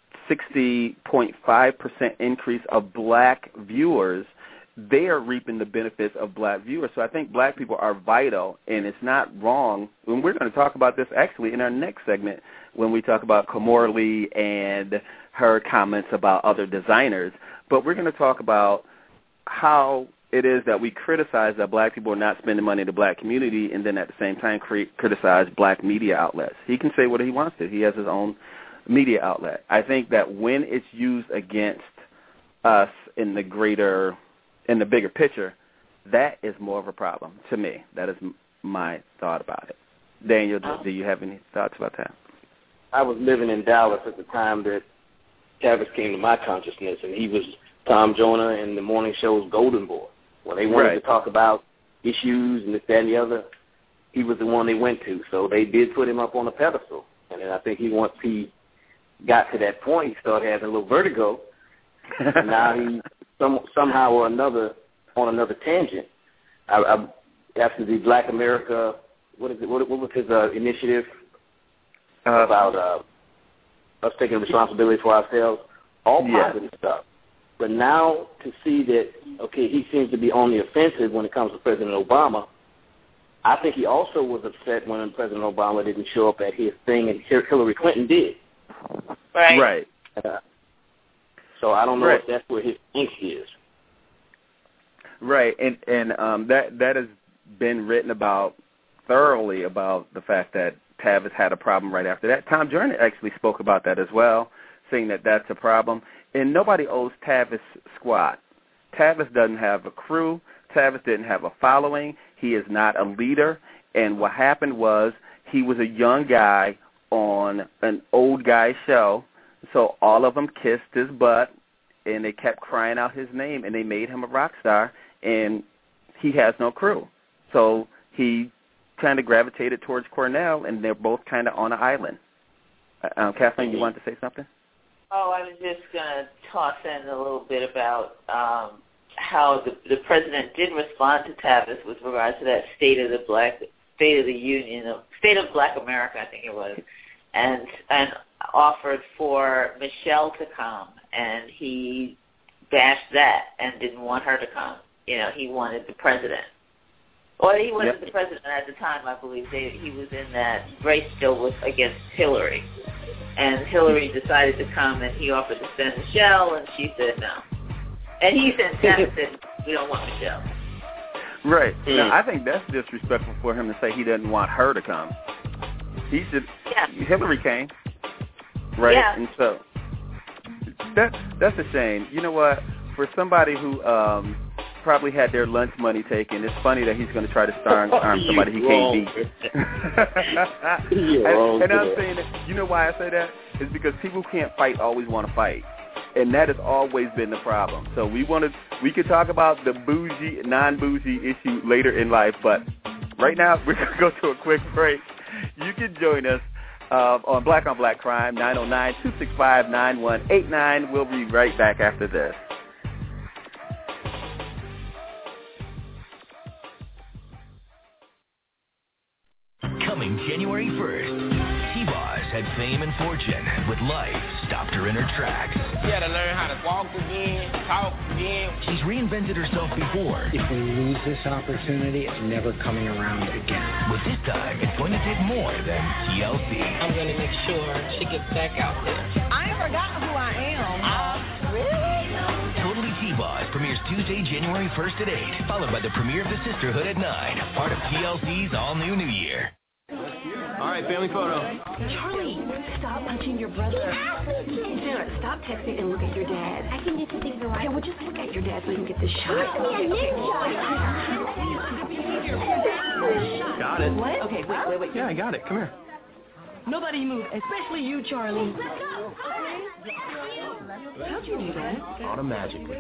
Speaker 2: 60.5% increase of black viewers, they are reaping the benefits of black viewers. So I think black people are vital, and it's not wrong. And we're going to talk about this actually in our next segment when we talk about Kimora Lee and her comments about other designers. But we're going to talk about how it is that we criticize that black people are not spending money in the black community, and then at the same time criticize black media outlets. He can say what he wants to. He has his own media outlet. I think that when it's used against us in the bigger picture, that is more of a problem to me. That is my thought about it. Daniel, do you have any thoughts about that?
Speaker 4: I was living in Dallas at the time that Tavis came to my consciousness, and he was Tom Joyner in the morning show's Golden Boy. When they wanted to talk about issues and this, that, and the other, he was the one they went to. So they did put him up on a pedestal. And then I think once he got to that point, he started having a little vertigo. And now he somehow or another on another tangent. After the Black America, what was his initiative about us taking responsibility for ourselves? All positive stuff. But now to see that, okay, he seems to be on the offensive when it comes to President Obama, I think he also was upset when President Obama didn't show up at his thing and Hillary Clinton did.
Speaker 5: Right.
Speaker 4: So I don't know if that's where his angst is.
Speaker 2: Right, and that has been written about thoroughly about the fact that Tavis had a problem right after that. Tom Joyner actually spoke about that as well, saying that that's a problem. And nobody owes Tavis squat. Tavis doesn't have a crew. Tavis didn't have a following. He is not a leader. And what happened was he was a young guy on an old guy show, so all of them kissed his butt, and they kept crying out his name, and they made him a rock star, and he has no crew. So he kind of gravitated towards Cornell, and they're both kind of on an island. Kathleen, you wanted to say something?
Speaker 5: Oh, I was just going to toss in a little bit about how the president did respond to Tavis with regard to that State of Black America, I think it was, and offered for Michelle to come, and he bashed that and didn't want her to come. He wanted the president. Well, he wasn't the president at the time, I believe. He was in that race still against Hillary. And Hillary decided to come, and he offered to send Michelle, and she said no. And he said, we don't want Michelle.
Speaker 2: Right. Now, I think that's disrespectful for him to say he doesn't want her to come. He said Hillary came, right? Yeah. And so that's a shame. You know what? For somebody who probably had their lunch money taken, it's funny that he's going to try to arm somebody he can't beat. And I'm saying that, you know why I say that? It's because people who can't fight always want to fight. And that has always been the problem. So we could talk about the bougie, non-bougie issue later in life, but right now we're going to go to a quick break. You can join us on Black Crime, 909-265-9189. We'll be right back after this.
Speaker 10: Coming January 1st, T-Boz had fame and fortune, with life stopped her in her tracks.
Speaker 12: She had to learn how to walk again, talk again.
Speaker 10: She's reinvented herself before.
Speaker 13: If we lose this opportunity, it's never coming around again.
Speaker 10: But this time, it's going to take more than TLC.
Speaker 14: I'm going to make sure she gets back out there.
Speaker 15: I ain't forgotten who I am. Really?
Speaker 10: Totally T-Boz premieres Tuesday, January 1st at 8, followed by the premiere of The Sisterhood at 9, part of TLC's all-new New Year.
Speaker 16: All right, family photo.
Speaker 3: Charlie, stop punching your brother. Sarah, stop texting and look at your dad.
Speaker 17: I can just think the right.
Speaker 3: Yeah, well, just look at your dad so you can get the shot.
Speaker 16: Got it.
Speaker 3: What? Okay, wait.
Speaker 16: Yeah, I got it. Come here.
Speaker 3: Nobody move, especially you, Charlie. How'd you do that?
Speaker 16: Automagically.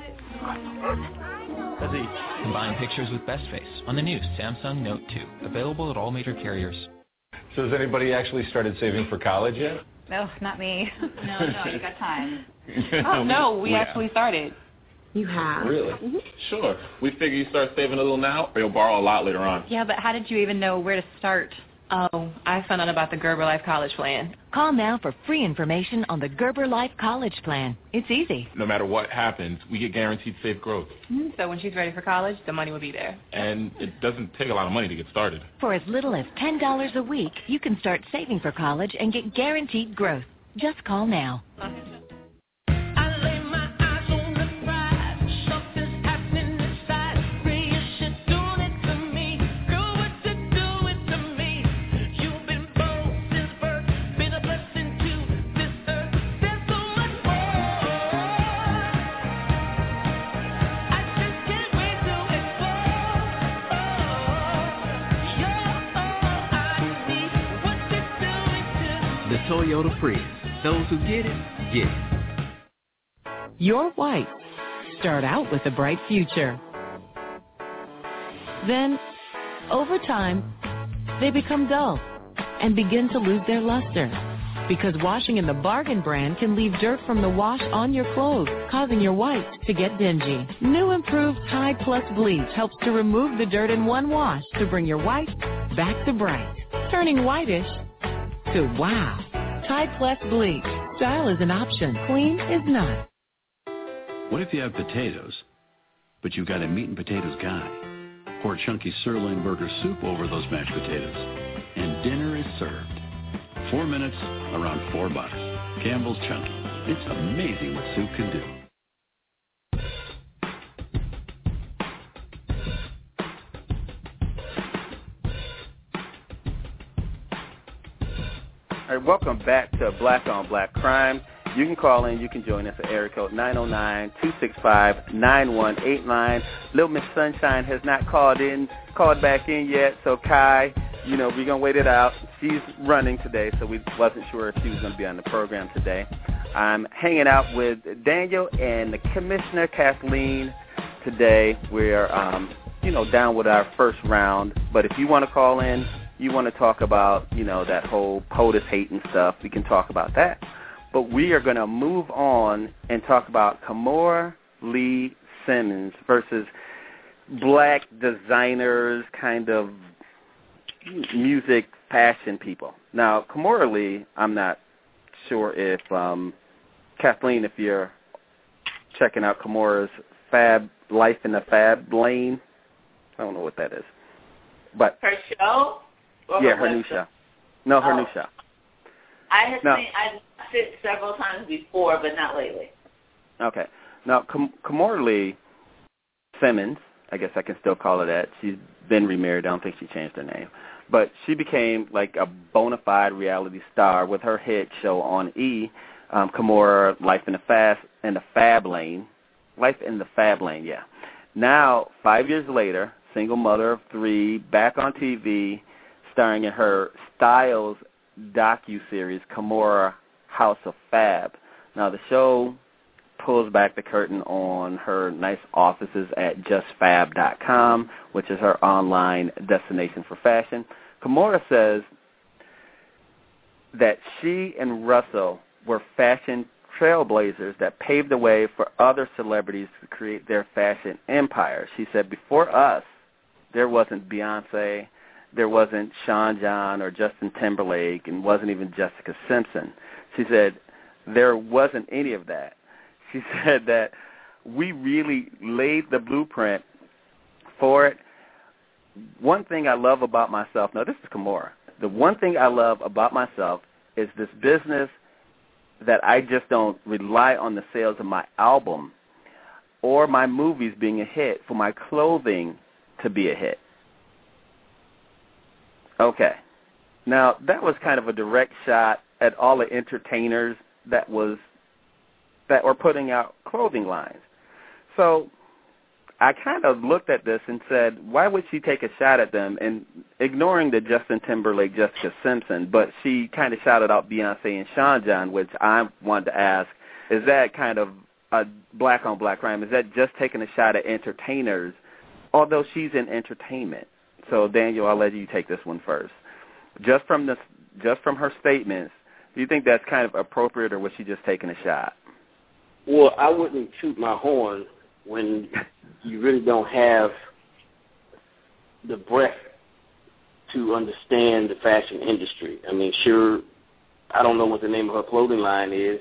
Speaker 18: Combine pictures with Best Face on the new Samsung Note 2, available at all major carriers.
Speaker 19: So has anybody actually started saving for college yet?
Speaker 20: No, not me.
Speaker 21: No, you got time.
Speaker 20: Oh, no, we actually started.
Speaker 3: You have?
Speaker 19: Really?
Speaker 21: Mm-hmm.
Speaker 22: Sure. We figure you start saving a little now, or you'll borrow a lot later on.
Speaker 20: Yeah, but how did you even know where to start? Oh, I found out about the Gerber Life College Plan.
Speaker 1: Call now for free information on the Gerber Life College Plan. It's easy.
Speaker 22: No matter what happens, we get guaranteed safe growth.
Speaker 20: So when she's ready for college, the money will be there.
Speaker 22: And it doesn't take a lot of money to get started.
Speaker 1: For as little as $10 a week, you can start saving for college and get guaranteed growth. Just call now.
Speaker 23: Toyota Prius. Those who get it, get it.
Speaker 24: Your whites start out with a bright future. Then, over time, they become dull and begin to lose their luster. Because washing in the Bargain brand can leave dirt from the wash on your clothes, causing your whites to get dingy. New improved Tide Plus Bleach helps to remove the dirt in one wash to bring your whites back to bright, turning whitish to wow. Tide Plus Bleach. Style is an option. Clean is not.
Speaker 25: What if you have potatoes, but you've got a meat and potatoes guy? Pour chunky sirloin burger soup over those mashed potatoes, and dinner is served. 4 minutes, around $4. Campbell's Chunky. It's amazing what soup can do.
Speaker 2: All right, welcome back to Black on Black Crime. You can call in. You can join us at area code 909-265-9189. Little Miss Sunshine has not called back in yet. So Kai, we're gonna wait it out. She's running today, so we wasn't sure if she was gonna be on the program today. I'm hanging out with Daniel and the Commissioner Kathleen today. We're down with our first round. But if you want to call in, you want to talk about, that whole POTUS hate and stuff, we can talk about that. But we are going to move on and talk about Kimora Lee Simmons versus black designers, kind of music fashion people. Now, Kimora Lee, I'm not sure if, Kathleen, if you're checking out Kimora's Life in the Fab Lane. I don't know what that is. But
Speaker 5: her show? Or
Speaker 2: her new show. No, her new show.
Speaker 5: I've seen it several times before, but not lately.
Speaker 2: Okay. Now, Kimora Lee Simmons, I guess I can still call her that. She's been remarried. I don't think she changed her name. But she became like a bona fide reality star with her hit show on E! Kimora, Life in the Fab Lane. Life in the Fab Lane, yeah. Now, 5 years later, single mother of 3, back on TV, starring in her Styles docuseries, Kimora House of Fab. Now, the show pulls back the curtain on her nice offices at justfab.com, which is her online destination for fashion. Kimora says that she and Russell were fashion trailblazers that paved the way for other celebrities to create their fashion empire. She said, before us, there wasn't Beyonce, there wasn't Sean John or Justin Timberlake, and wasn't even Jessica Simpson. She said, there wasn't any of that. She said that we really laid the blueprint for it. One thing I love about myself, now this is Kimora, the one thing I love about myself is this business that I just don't rely on the sales of my album or my movies being a hit for my clothing to be a hit. Okay. Now, that was kind of a direct shot at all the entertainers that were putting out clothing lines. So I kind of looked at this and said, why would she take a shot at them? And ignoring the Justin Timberlake, Jessica Simpson, but she kind of shouted out Beyonce and Sean John, which I wanted to ask, is that kind of a black-on-black crime? Is that just taking a shot at entertainers, although she's in entertainment? So, Daniel, I'll let you take this one first. Just from her statements, do you think that's kind of appropriate, or was she just taking a shot?
Speaker 4: Well, I wouldn't toot my horn when you really don't have the breadth to understand the fashion industry. I mean, sure, I don't know what the name of her clothing line is.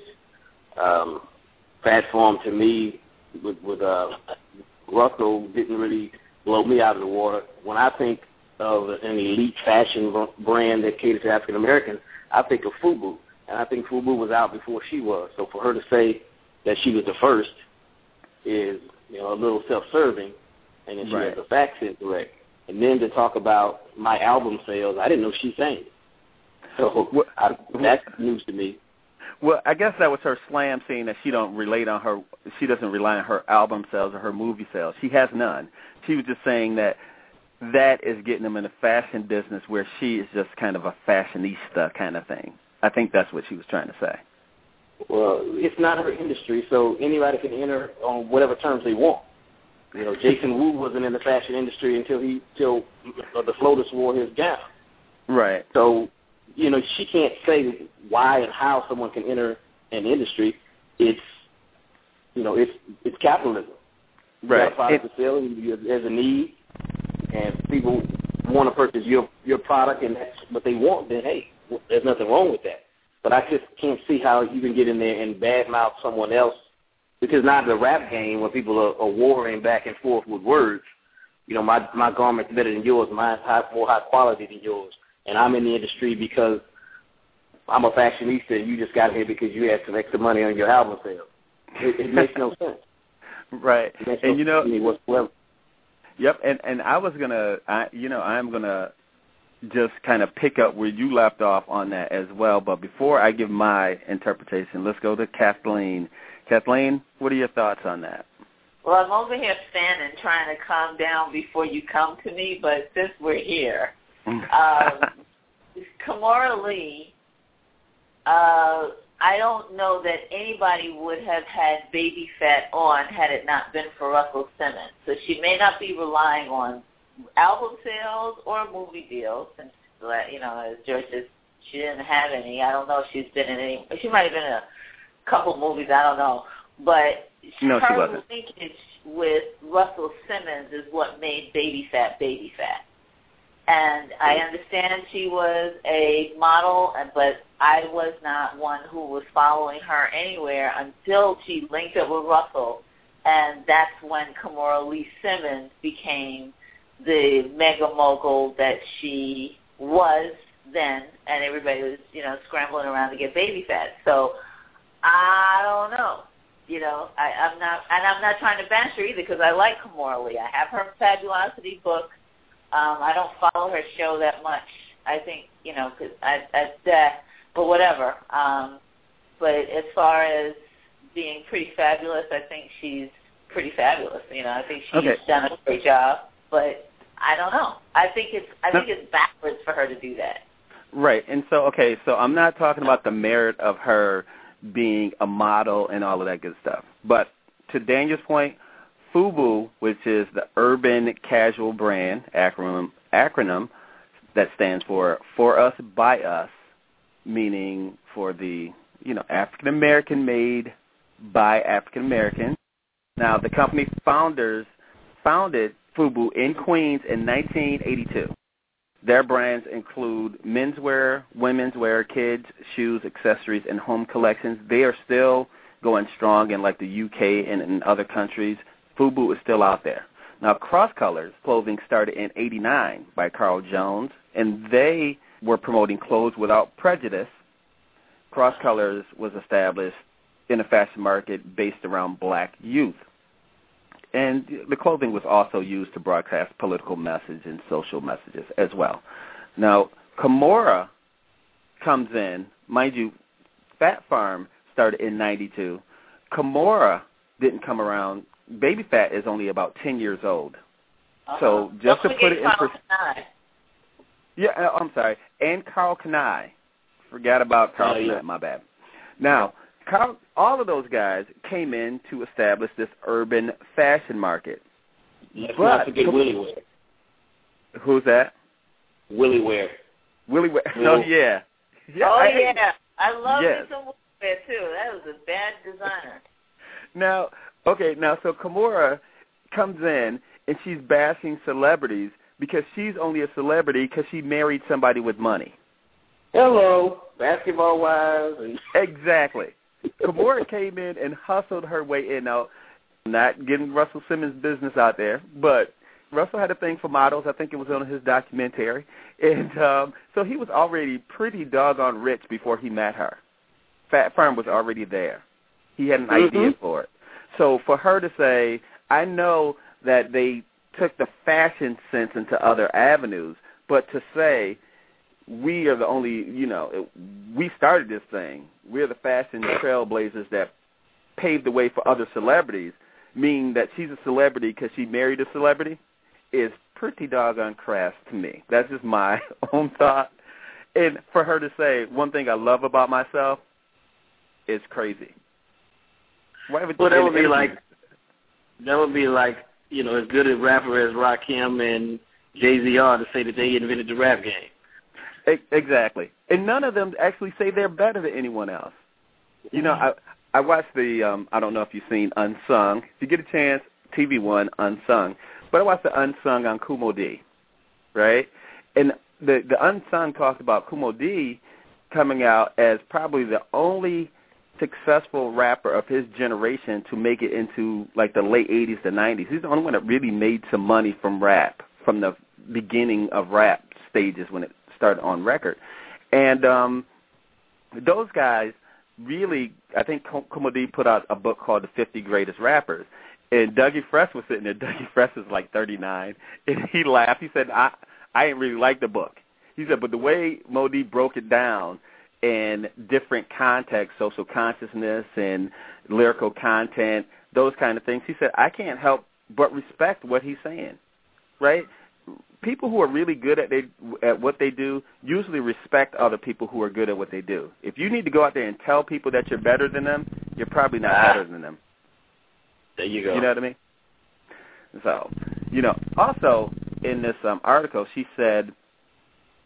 Speaker 4: Fat Farm, to me, with Russell, didn't really blow me out of the water. When I think of an elite fashion brand that caters to African Americans, I think of FUBU, and I think FUBU was out before she was. So for her to say that she was the first is, a little self-serving, and then she has the facts incorrect. And then to talk about my album sales, I didn't know she sang. So that's news to me.
Speaker 2: Well, I guess that was her slam, saying that she doesn't rely on her album sales or her movie sales. She has none. She was just saying that is getting them in the fashion business where she is just kind of a fashionista kind of thing. I think that's what she was trying to say.
Speaker 4: Well, it's not her industry, so anybody can enter on whatever terms they want. Jason Wu wasn't in the fashion industry until the FLOTUS wore his gown.
Speaker 2: Right.
Speaker 4: So, she can't say why and how someone can enter an industry. It's capitalism.
Speaker 2: Right.
Speaker 4: You got a product to sell, and there's a need, and people want to purchase your product, and that's what they want. Then, hey, there's nothing wrong with that. But I just can't see how you can get in there and badmouth someone else, because now the rap game where people are warring back and forth with words, my garment's better than yours, mine's more high quality than yours, and I'm in the industry because I'm a fashionista and you just got here because you had some extra money on your album sale. It makes no sense.
Speaker 2: Right.
Speaker 4: It makes no sense to me whatsoever.
Speaker 2: Yep, and I'm going to just kind of pick up where you left off on that as well. But before I give my interpretation, let's go to Kathleen. Kathleen, what are your thoughts on that?
Speaker 5: Well, I'm over here standing trying to calm down before you come to me, but since we're here, Kimora Lee, I don't know that anybody would have had baby fat on had it not been for Russell Simmons. So she may not be relying on album sales or movie deals, since as George says, she didn't have any. I don't know if she's been in any. She might have been in a couple movies. I don't know. But her linkage with Russell Simmons is what made Baby Phat Baby Phat. And I understand she was a model, but I was not one who was following her anywhere until she linked up with Russell. And that's when Kimora Lee Simmons became the mega mogul that she was then, and everybody was, scrambling around to get Baby Phat. So I don't know. I'm not trying to bash her either because I like Kimora Lee. I have her Fabulosity book. I don't follow her show that much. I think, but whatever. But as far as being pretty fabulous, I think she's pretty fabulous. I think she's done a great job. But I don't know. I think it's backwards for her to do that.
Speaker 2: Right. And so I'm not talking about the merit of her being a model and all of that good stuff. But to Daniel's point, FUBU, which is the Urban Casual Brand acronym that stands for Us, By Us, meaning for the, African-American made by African-Americans. Now, the company founded FUBU in Queens in 1982. Their brands include menswear, women's wear, kids, shoes, accessories, and home collections. They are still going strong in like the UK and in other countries. FUBU is still out there. Now, Cross Colors clothing started in 1989 by Carl Jones, and they were promoting clothes without prejudice. Cross Colors was established in a fashion market based around black youth. And the clothing was also used to broadcast political message and social messages as well. Now, Kimora comes in. Mind you, Phat Farm started in 92. Kimora didn't come around. Baby Phat is only about 10 years old. So just to put it in perspective. Yeah, I'm sorry. And Karl Kani. Forgot about Karl Kani, my bad. Now, all of those guys came in to establish this urban fashion market.
Speaker 4: Let's not forget Willie Wear.
Speaker 2: Who's that?
Speaker 4: Willie Wear.
Speaker 2: Willie Wear. Oh, yeah.
Speaker 5: I love me some Willie Wear, too. That was a bad designer.
Speaker 2: Now, so Kimora comes in, and she's bashing celebrities because she's only a celebrity because she married somebody with money.
Speaker 4: Hello, basketball wives.
Speaker 2: Exactly. Kimora came in and hustled her way in. Now, not getting Russell Simmons' business out there, but Russell had a thing for models. I think it was on his documentary. And so he was already pretty doggone rich before he met her. Phat Farm was already there. He had an idea for it. So for her to say, I know that they took the fashion sense into other avenues, but to say, we are the only, we started this thing. We're the fashion trailblazers that paved the way for other celebrities, meaning that she's a celebrity because she married a celebrity, is pretty doggone crass to me. That's just my own thought. And for her to say, one thing I love about myself is crazy.
Speaker 4: That would be like, as good a rapper as Rakim and Jay-Z are to say that they invented the rap game.
Speaker 2: Exactly. And none of them actually say they're better than anyone else. I watched the, I don't know if you've seen Unsung. If you get a chance, TV One, Unsung. But I watched the Unsung on Kumo D, right? And the Unsung talked about Kumo D coming out as probably the only successful rapper of his generation to make it into like the late 80s to 90s. He's the only one that really made some money from rap, from the beginning of rap stages when it started on record. And those guys really, I think Kumo D put out a book called The 50 Greatest Rappers. And Dougie Fresh was sitting there. Dougie Fresh is like 39. And he laughed. He said, I didn't really like the book. He said, but the way Mo D broke it down in different contexts, social consciousness and lyrical content, those kind of things, he said, I can't help but respect what he's saying, right? People who are really good at what they do usually respect other people who are good at what they do. If you need to go out there and tell people that you're better than them, you're probably not better than them.
Speaker 4: There you go.
Speaker 2: You know what I mean? So, also in this article, she said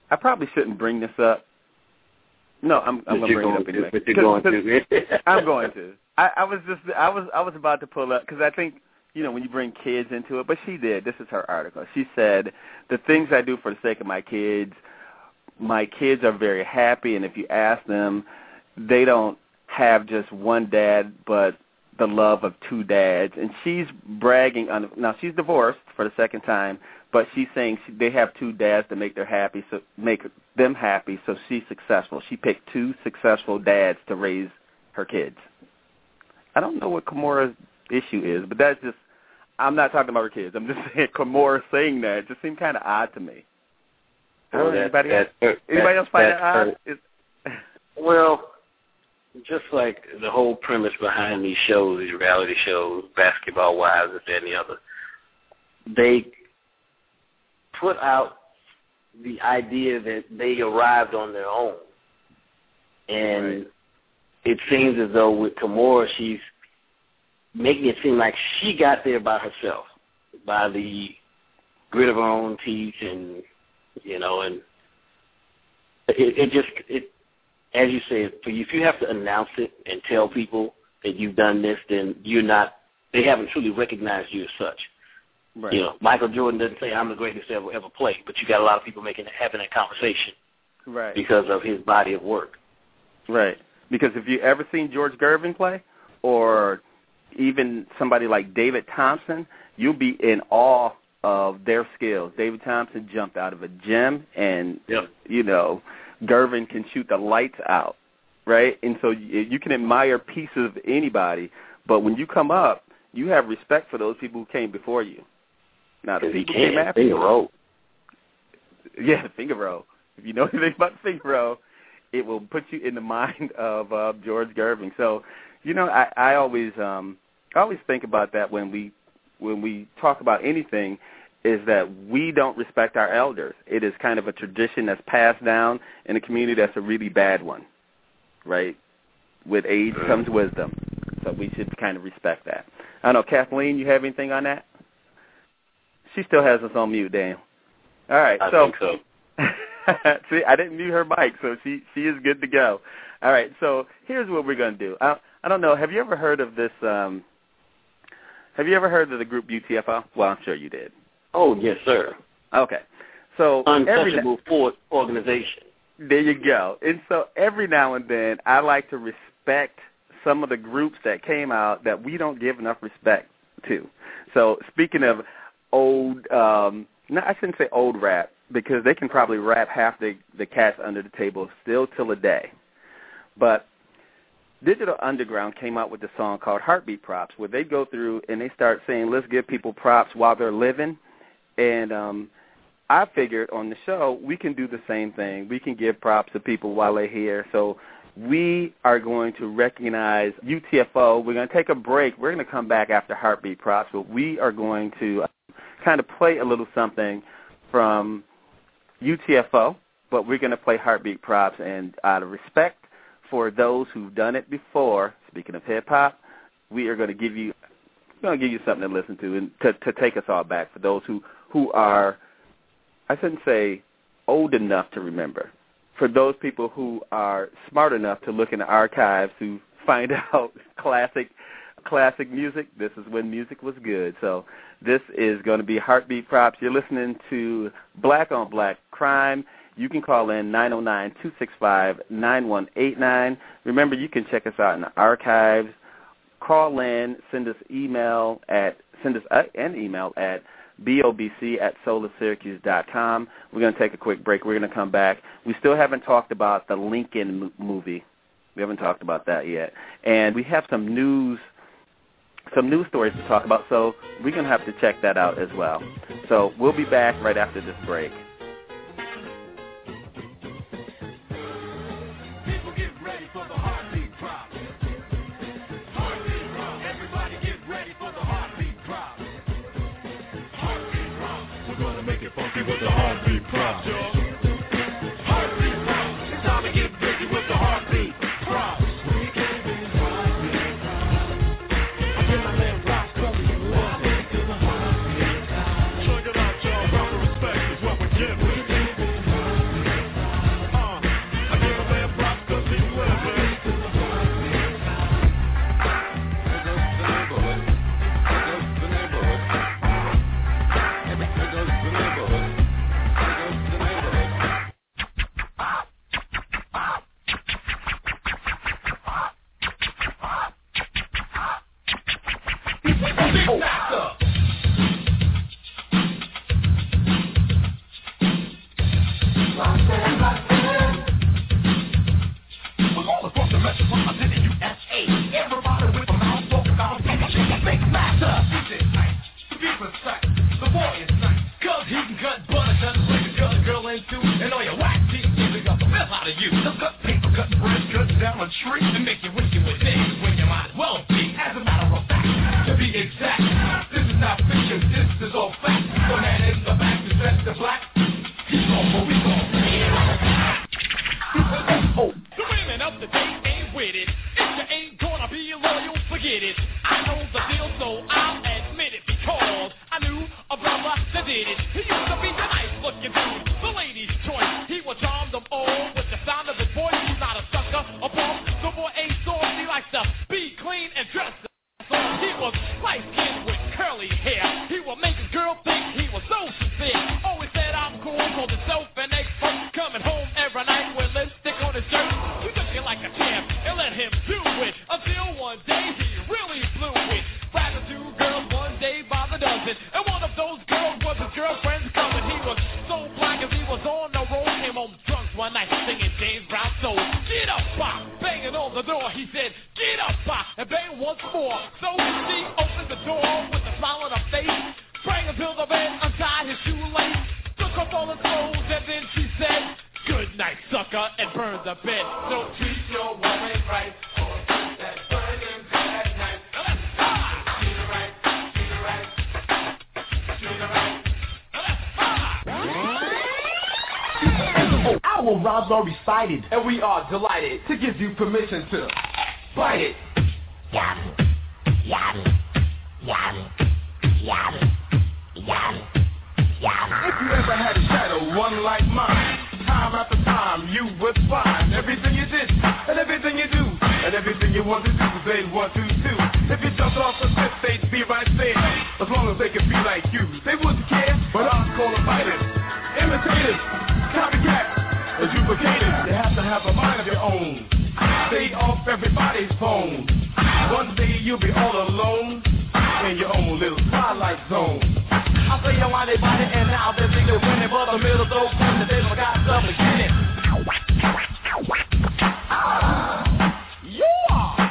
Speaker 2: I probably shouldn't bring this up. No, I'm going to bring it up anyway.
Speaker 4: But you're going to.
Speaker 2: I'm going to. I was about to pull up because I think, when you bring kids into it, but she did. This is her article. She said, the things I do for the sake of my kids are very happy, and if you ask them, they don't have just one dad, but the love of two dads. And she's bragging on. Now she's divorced for the second time, but she's saying they have two dads to make them happy. So she's successful. She picked two successful dads to raise her kids. I don't know what Kimora's issue is, but that's just. I'm not talking about her kids. I'm just saying Kimora saying that just seemed kind of odd to me. Anybody else find that odd?
Speaker 4: Well, just like the whole premise behind these shows, these reality shows, Basketball Wives, this, that, and the other, they put out the idea that they arrived on their own. And it seems as though with Kimora, she's making it seem like she got there by herself, by the grit of her own teeth, and and it as you say, if you have to announce it and tell people that you've done this, then they haven't truly recognized you as such.
Speaker 2: Right.
Speaker 4: Michael Jordan doesn't say I'm the greatest ever played, but you got a lot of people having that conversation,
Speaker 2: right? Because
Speaker 4: of his body of work,
Speaker 2: right? Because if you ever seen George Gervin play, or even somebody like David Thompson, you'll be in awe of their skills. David Thompson jumped out of a gym, and Gervin can shoot the lights out, right? And so you can admire pieces of anybody, but when you come up, you have respect for those people who came before you. Now, the people who came after you.
Speaker 4: Roll.
Speaker 2: Yeah, the finger roll. If you know anything about the finger roll, it will put you in the mind of George Gervin. So, I always think about that when we talk about anything, is that we don't respect our elders. It is kind of a tradition that's passed down in a community that's a really bad one, right? With age comes wisdom. So we should kind of respect that. I don't know, Kathleen, you have anything on that? She still has us on mute, Dan. All right.
Speaker 4: I think so.
Speaker 2: See, I didn't mute her mic, so she is good to go. All right, so here's what we're going to do. I don't know, have you ever heard of this, have you ever heard of the group UTFO? Well, I'm sure you did.
Speaker 4: Oh, yes, sir.
Speaker 2: Okay. So
Speaker 4: Untouchable Force Organization.
Speaker 2: There you go. And so every now and then I like to respect some of the groups that came out that we don't give enough respect to. So speaking of old, I shouldn't say old rap, because they can probably rap half the cats under the table still till a day. But Digital Underground came out with a song called Heartbeat Props, where they go through and they start saying, let's give people props while they're living. And I figured on the show we can do the same thing. We can give props to people while they're here. So we are going to recognize UTFO. We're going to take a break. We're going to come back after Heartbeat Props, but we are going to kind of play a little something from UTFO, but we're going to play Heartbeat Props. And out of respect for those who've done it before, speaking of hip-hop, we are going to give you something to listen to and to take us all back for those who are, I shouldn't say old enough to remember, for those people who are smart enough to look in the archives to find out classic music. This is when music was good. So this is going to be Heartbeat Props. You're listening to Black on Black Crime. You can call in 909-265-9189. Remember, you can check us out in the archives. Call in, send us an email at bobc@solarsyracuse.com. We're going to take a quick break. We're going to come back. We still haven't talked about the Lincoln movie. We haven't talked about that yet. And we have some news stories to talk about, so we're going to have to check that out as well. So we'll be back right after this break.
Speaker 8: With the heartbeat props, y'all. Heartbeat props. It's time to get busy with the heartbeat props. We can be heartbeat props. I get my man props coming to love it to the heartbeat props. Check it out, y'all. Proper respect is what we give. We can be heartbeat 1 and 2, and all your whack teeth, we got the hell out of you. Just cut paper, cut bread, cut down a tree, and make you wish you were dead when you might as well be. As a matter of fact, to be exact, this is not fiction, this is all fact. The man in the back is dressed in black. He's on what we call. The women of the day ain't with it. If you ain't gonna be loyal, forget it. I know the deal, so I'll admit it because I knew a brother that did it. He used to be the nice-looking dude, the ladies' choice. He would charm them all with the sound of his voice. He's not a sucker, a punk. The boy ain't soft. He likes to be clean and dressed. So he was light-skinned with curly hair. He would make a girl think he was so sincere. Always said I'm cool, called himself an expert. Coming home every night with lipstick on his shirt. You took it like a champ and let him do it until one day he really blew it. Grabbed 2 girls one day by the dozen, and one of those girls was his girlfriend's cousin. He was so black as he was on the road. Came home drunk one night singing James Brown soul. Get up, Pop! Banging on the door, he said, get up, Pop! And bang once more. So she opened the door with a smile on her face, sprang into the bed, untied his shoelace, took off all his clothes, and then she said, good night, sucker, and burned the bed. So treat your woman right, or treat that burning bad night. Now let's fire! Treat her right, treat her right, treat her right. Now let's fire!
Speaker 6: Our rhymes are recited, and we are delighted to give you permission to bite it.
Speaker 7: Yum, yum, yum, yum, yum, yum.
Speaker 6: If you ever had a shadow, one like mine, time after time you would find everything you did, and everything you do, and everything you want to do, they'd want to do. If you jumped off a cliff, they'd be right there. As long as they could be like you, they wouldn't care. But I call them fighters, imitators, copycats, and duplicators. You have to have a mind of your own. Stay off everybody's phone. One day you'll be all alone in your own little twilight zone. I say you want it, and now they think they're winning, but the middle though, and they forgot stuff again. You are.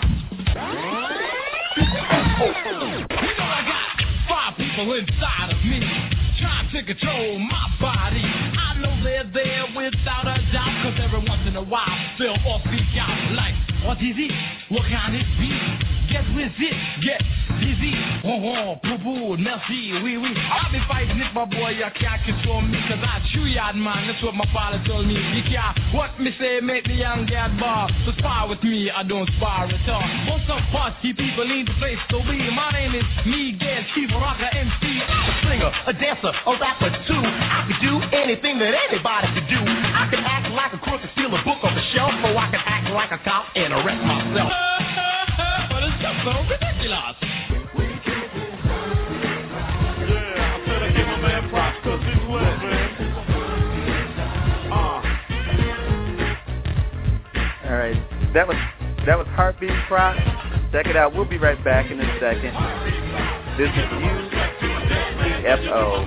Speaker 8: You know I got 5 people inside of me trying to control my body. I know they're there without a doubt, cause every once in a while they'll all speak out like, what is it? What can it be? Get with it, get dizzy. Oh, boo-boo, merci, oui. I'll be fighting it, my boy, you can't control me, cause I chew yard, man, that's what my father told me. You can't, what me say, make the young dad bar. So spar with me, I don't spar at all. Most of party people need the place to be. My name is Miguel, chief rocker, MC, a singer, a dancer, a rapper too. I can do anything that anybody can do. I can act like a crook and steal a book off the shelf, or I can act like a cop and arrest myself. But it's just so ridiculous. Yeah, I better give my man props cause he's wet, man.
Speaker 2: All right, that was Heartbeat Props. Check it out. We'll be right back in a second. This is UCFO.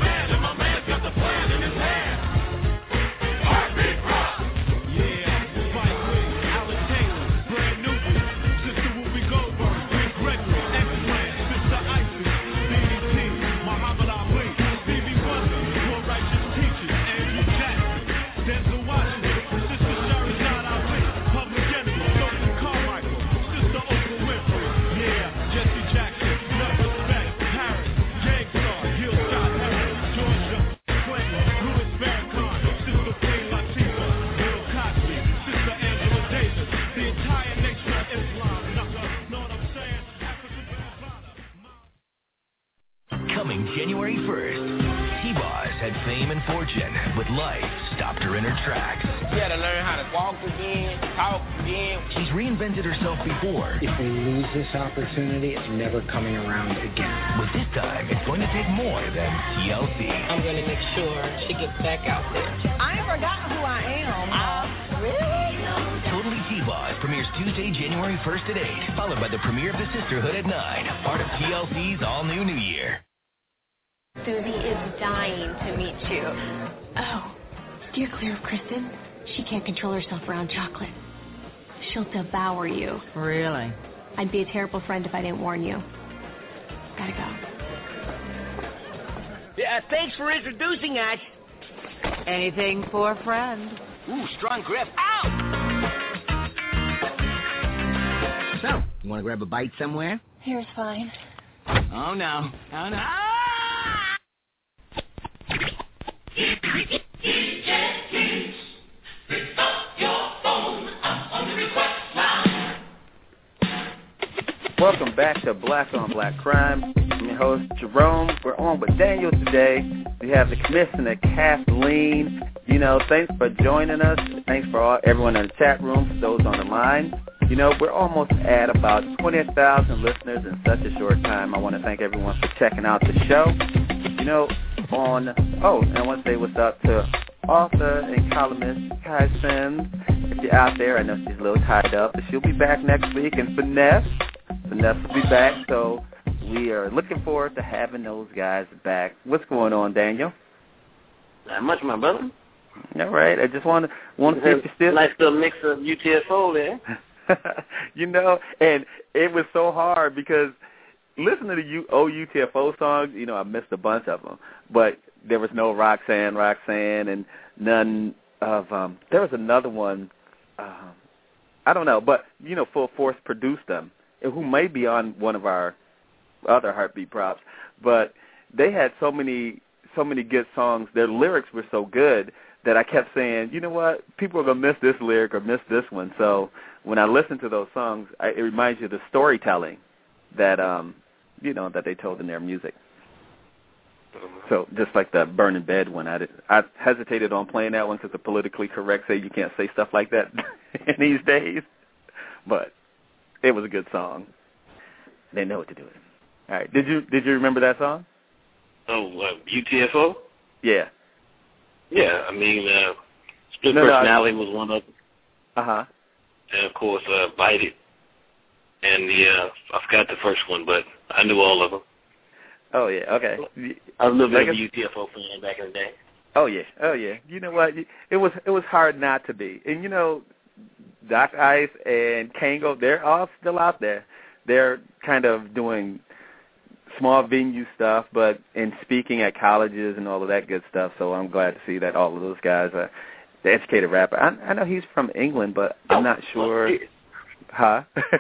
Speaker 10: Coming January 1st, T-Boz had fame and fortune, but life stopped her in her tracks.
Speaker 12: She had to learn how to walk again, talk again.
Speaker 10: She's reinvented herself before.
Speaker 13: If we lose this opportunity, it's never coming around again.
Speaker 10: But this time, it's going to take more than TLC.
Speaker 14: I'm going to make sure she gets back out there.
Speaker 15: I ain't forgotten who I am. Really?
Speaker 10: Totally T-Boz premieres Tuesday, January 1st at 8, followed by the premiere of The Sisterhood at 9, part of TLC's all-new New Year.
Speaker 9: Susie is dying to meet you.
Speaker 11: Oh, steer clear of Kristen. She can't control herself around chocolate. She'll devour you.
Speaker 15: Really?
Speaker 11: I'd be a terrible friend if I didn't warn you. Gotta go.
Speaker 17: Yeah, thanks for introducing us.
Speaker 3: Anything for a friend.
Speaker 16: Ooh, strong grip. Ow! So, you want to grab a bite somewhere?
Speaker 11: Here's fine.
Speaker 16: Oh, no. Oh, no.
Speaker 2: Welcome back to Black on Black Crime. I'm your host, Jerome. We're on with Daniel today. We have the Commissioner, Kathleen. Thanks for joining us. Thanks for everyone in the chat room, for those on the line. We're almost at about 20,000 listeners in such a short time. I want to thank everyone for checking out the show. And I want to say what's up to author and columnist Kai Sims. If you're out there, I know she's a little tied up, but she'll be back next week. And Finesse will be back, so we are looking forward to having those guys back. What's going on, Daniel?
Speaker 4: Not much, my brother.
Speaker 2: All right. I just want to see if you're still...
Speaker 4: Nice little mix of UTFO there.
Speaker 2: And it was so hard because listening to UTFO songs, I missed a bunch of them. But there was no Roxanne, and none of... there was another one, I don't know, but, Full Force produced them, who may be on one of our other Heartbeat props. But they had so many good songs. Their lyrics were so good that I kept saying, you know what, people are going to miss this lyric or miss this one. So when I listen to those songs, it reminds you of the storytelling that, that they told in their music. So just like the Burn in Bed one, I hesitated on playing that one because the politically correct say you can't say stuff like that in these days. But it was a good song. They know what to do with it. All right. Did you remember that song?
Speaker 4: Oh, UTFO?
Speaker 2: Yeah.
Speaker 4: Yeah, I mean, Split Personality was one of them.
Speaker 2: Uh-huh.
Speaker 4: And, of course, Bite It. And I forgot the first one, but I knew all of them.
Speaker 2: Oh, yeah, okay.
Speaker 4: I was a little bit of a UTFO fan back in the day.
Speaker 2: Oh, yeah. You know what? It was hard not to be. And, Doc Ice and Kango, they're all still out there. They're kind of doing small venue stuff, but in speaking at colleges and all of that good stuff. So I'm glad to see that all of those guys are the educated rapper. I know he's from England, but I'm not sure. I'm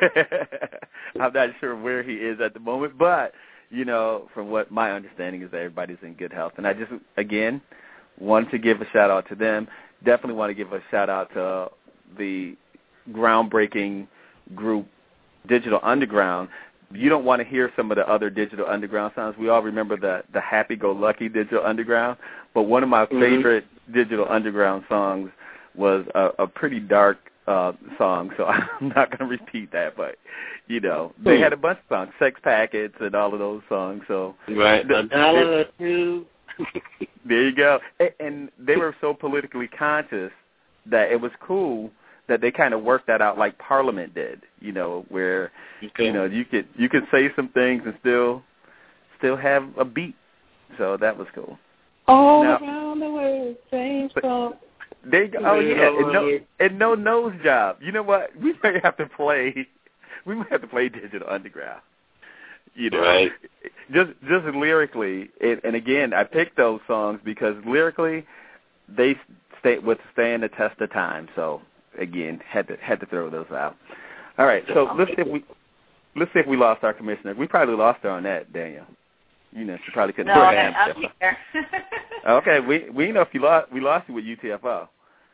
Speaker 2: not sure where he is at the moment. But, from what my understanding is that everybody's in good health. And I just, again, wanted to give a shout-out to them. Definitely want to give a shout-out to the groundbreaking group Digital Underground. You don't want to hear some of the other Digital Underground songs. We all remember the happy-go-lucky Digital Underground, but one of my favorite Digital Underground songs was a pretty dark song, so I'm not going to repeat that, but, they had a bunch of songs, Sex Packets and all of those songs. So
Speaker 4: right, $1 or $2.
Speaker 2: There you go. And they were so politically conscious that it was cool that they kind of worked that out like Parliament did, where you could say some things and still have a beat. So that was cool.
Speaker 15: All around the world, same song.
Speaker 2: There you go. Oh yeah, and no nose job. You know what? We might have to play Digital Underground.
Speaker 4: Right.
Speaker 2: Just lyrically, and again, I picked those songs because lyrically, they withstand the test of time. So. Again, had to throw those out. All right, so let's see if we lost our commissioner. We probably lost her on that, Daniel. She probably couldn't hear him.
Speaker 5: No, I'm here.
Speaker 2: Okay, we know if we lost you with UTFO.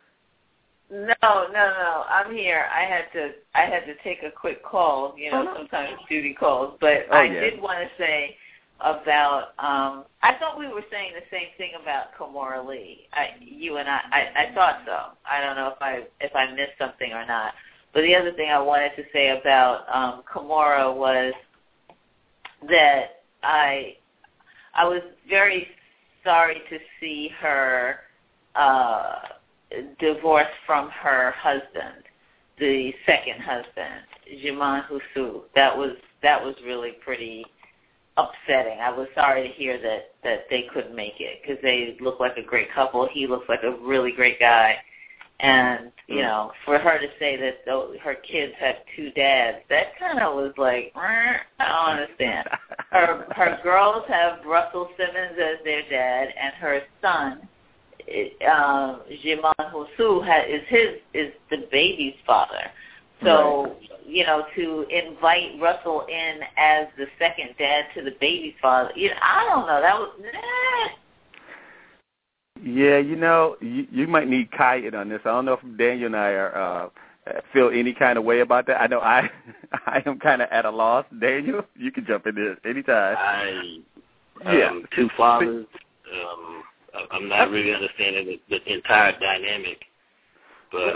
Speaker 5: No, I'm here. I had to take a quick call. Sometimes duty calls, but I did want to say about. I thought we were saying the same thing about Kimora Lee. You and I thought so. I don't know if I missed something or not. But the other thing I wanted to say about Kimora was that I was very sorry to see her divorced from her husband, the second husband, Djimon Hounsou. That was really pretty upsetting. I was sorry to hear that they couldn't make it because they look like a great couple. He looks like a really great guy. And, for her to say that her kids have two dads, that kind of was like, I don't understand. Her girls have Russell Simmons as their dad, and her son Djimon Hounsou is the baby's father. So, to invite Russell in as the second dad to the baby's father, I don't know. That was
Speaker 2: Yeah, you might need Kyan on this. I don't know if Daniel and I feel any kind of way about that. I know I am kind of at a loss. Daniel, you can jump in this anytime.
Speaker 4: Two fathers. I'm not really understanding the entire dynamic, but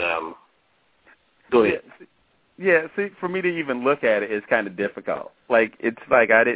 Speaker 4: go ahead.
Speaker 2: Yeah, see, for me to even look at it is kind of difficult. It's like I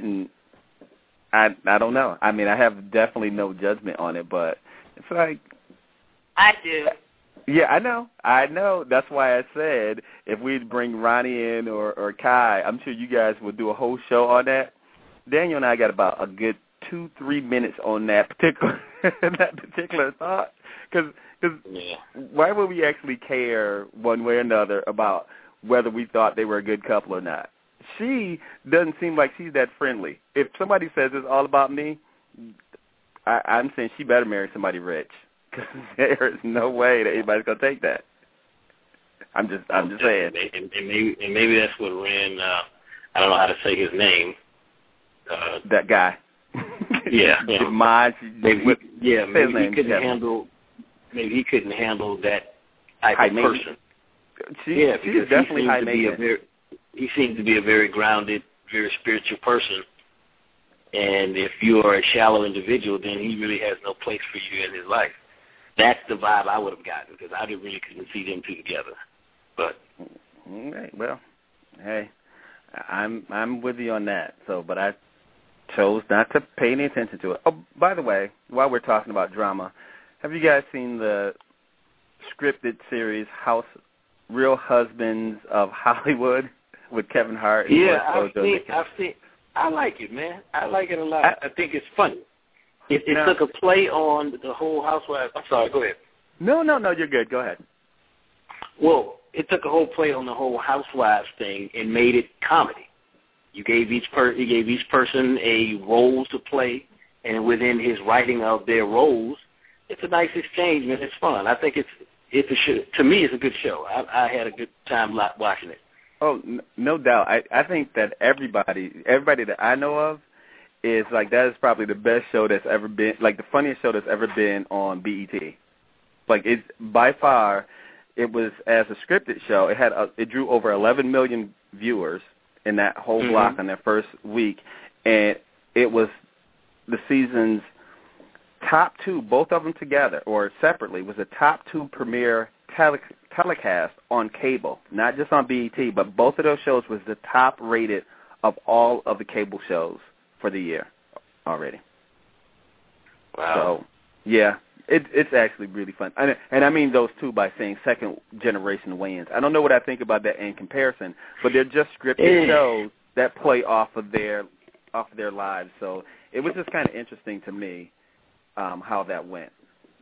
Speaker 2: don't know. I mean, I have definitely no judgment on it, but it's like.
Speaker 5: I do.
Speaker 2: Yeah, I know. That's why I said if we'd bring Ronnie in or Kai, I'm sure you guys would do a whole show on that. Daniel and I got about a good 2-3 minutes on that particular thought. Because why would we actually care one way or another about whether we thought they were a good couple or not? She doesn't seem like she's that friendly. If somebody says it's all about me, I'm saying she better marry somebody rich, because there is no way that anybody's gonna take that. I'm just saying.
Speaker 4: And maybe that's what Ren. I don't know how to say his name.
Speaker 2: That guy.
Speaker 4: Yeah.
Speaker 2: Maybe
Speaker 4: he couldn't handle. Maybe he couldn't handle that type of person.
Speaker 2: She's definitely high maintenance.
Speaker 4: He seems to be a very grounded, very spiritual person. And if you are a shallow individual, then he really has no place for you in his life. That's the vibe I would have gotten, because I really couldn't see them two together. But
Speaker 2: okay, well, hey, I'm with you on that. But I chose not to pay any attention to it. Oh, by the way, while we're talking about drama, have you guys seen the scripted series Real Husbands of Hollywood with Kevin Hart? And
Speaker 4: I've seen. I like it, man. I like it a lot. I think it's funny. It took a play on the whole Housewives. I'm sorry, go ahead. No,
Speaker 2: you're good. Go ahead.
Speaker 4: Well, it took a whole play on the whole Housewives thing and made it comedy. You gave each person a role to play, and within his writing of their roles, it's a nice exchange, man. It's fun. I think it's a show. To me, it's a good show. I had a good time watching it.
Speaker 2: Oh, no doubt. I think that everybody that I know of is like, that is probably the best show that's ever been, like the funniest show that's ever been on BET. Like, it's by far, it was, as a scripted show, it drew over 11 million viewers in that whole block on their first week, and it was the season's top two, both of them together or separately, was the top two premier telecast on cable, not just on BET, but both of those shows was the top rated of all of the cable shows for the year already.
Speaker 4: Wow.
Speaker 2: So, yeah, it's actually really fun. And I mean those two by saying second generation Wayans. I don't know what I think about that in comparison, but they're just scripted shows that play off of their lives. So it was just kind of interesting to me how that went.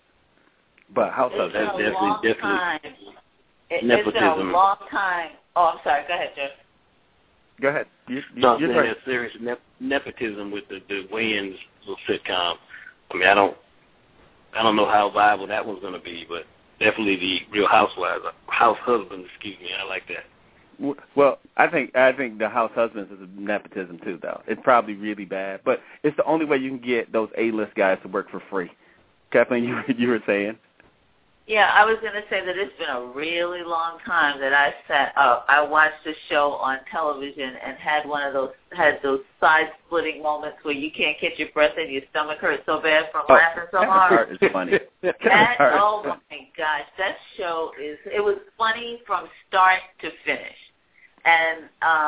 Speaker 2: But how so?
Speaker 5: That's definitely nepotism. It's been a long time. Oh, I'm sorry. Go ahead, Jeff.
Speaker 2: Go ahead.
Speaker 4: You're right. There's serious nepotism with the Wayans little sitcom. I mean, I don't know how viable that one's going to be, but definitely the Real Housewives, House Husbands. Excuse me. I like that.
Speaker 2: Well, I think the House Husbands is nepotism too, though. It's probably really bad, but it's the only way you can get those A-list guys to work for free. Kathleen, you were saying?
Speaker 5: Yeah, I was going to say that it's been a really long time that I sat up. I watched a show on television and had those side-splitting moments where you can't catch your breath and your stomach hurts so bad from laughing so hard.
Speaker 2: It's funny.
Speaker 5: Oh my gosh, that show it was funny from start to finish. And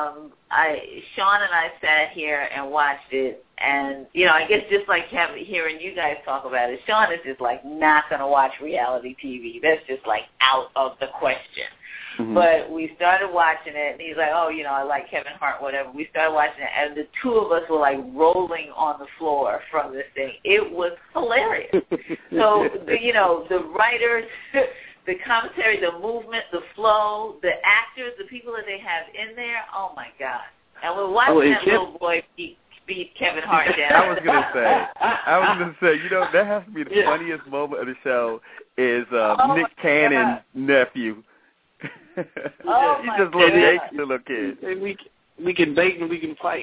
Speaker 5: Sean and I sat here and watched it, and I guess just like hearing you guys talk about it, Sean is just like not going to watch reality TV. That's just like out of the question. Mm-hmm. But we started watching it, and he's like, oh, I like Kevin Hart, whatever. We started watching it, and the two of us were like rolling on the floor from this thing. It was hilarious. So, the writers, the commentary, the movement, the flow, the actors, the people that they have in there, oh, my God. And we're watching that little boy be beat Kevin Hart down.
Speaker 2: I was gonna say, you know, that has to be the funniest moment of the show is Nick Cannon's nephew.
Speaker 5: Oh
Speaker 2: He's just a little gangster little kid.
Speaker 4: We can bait and we can fight.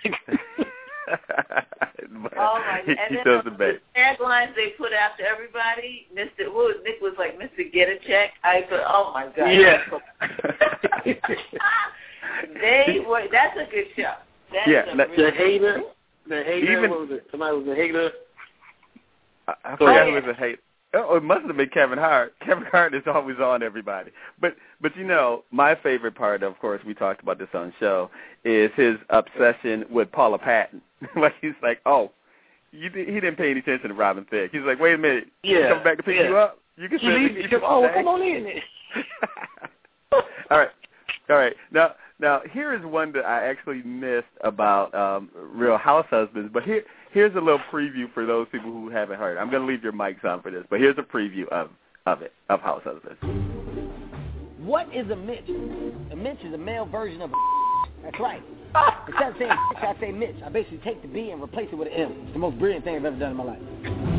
Speaker 5: Oh my! And
Speaker 2: he
Speaker 5: then
Speaker 2: does the bait.
Speaker 5: taglines they put after everybody. Nick was like, Mr. Get a Check. I thought, oh my God.
Speaker 4: Yeah.
Speaker 5: That's a good show.
Speaker 4: The hater. Even, what was it? Somebody was a hater.
Speaker 2: I forgot who was a hater. Oh, it must have been Kevin Hart. Kevin Hart is always on everybody. But you know, my favorite part, of course, we talked about this on the show, is his obsession with Paula Patton. Like, he's like, oh, he didn't pay any attention to Robin Thicke. He's like, wait a minute. He's coming back to pick you up? You can say
Speaker 4: come on in.
Speaker 2: All right. Now, here is one that I actually missed about Real House Husbands, but here's a little preview for those people who haven't heard. I'm going to leave your mics on for this, but here's a preview of House Husbands.
Speaker 17: What is a Mitch? A Mitch is a male version of a That's right. Instead of saying Mitch, I say Mitch. I basically take the B and replace it with an M. It's the most brilliant thing I've ever done in my life.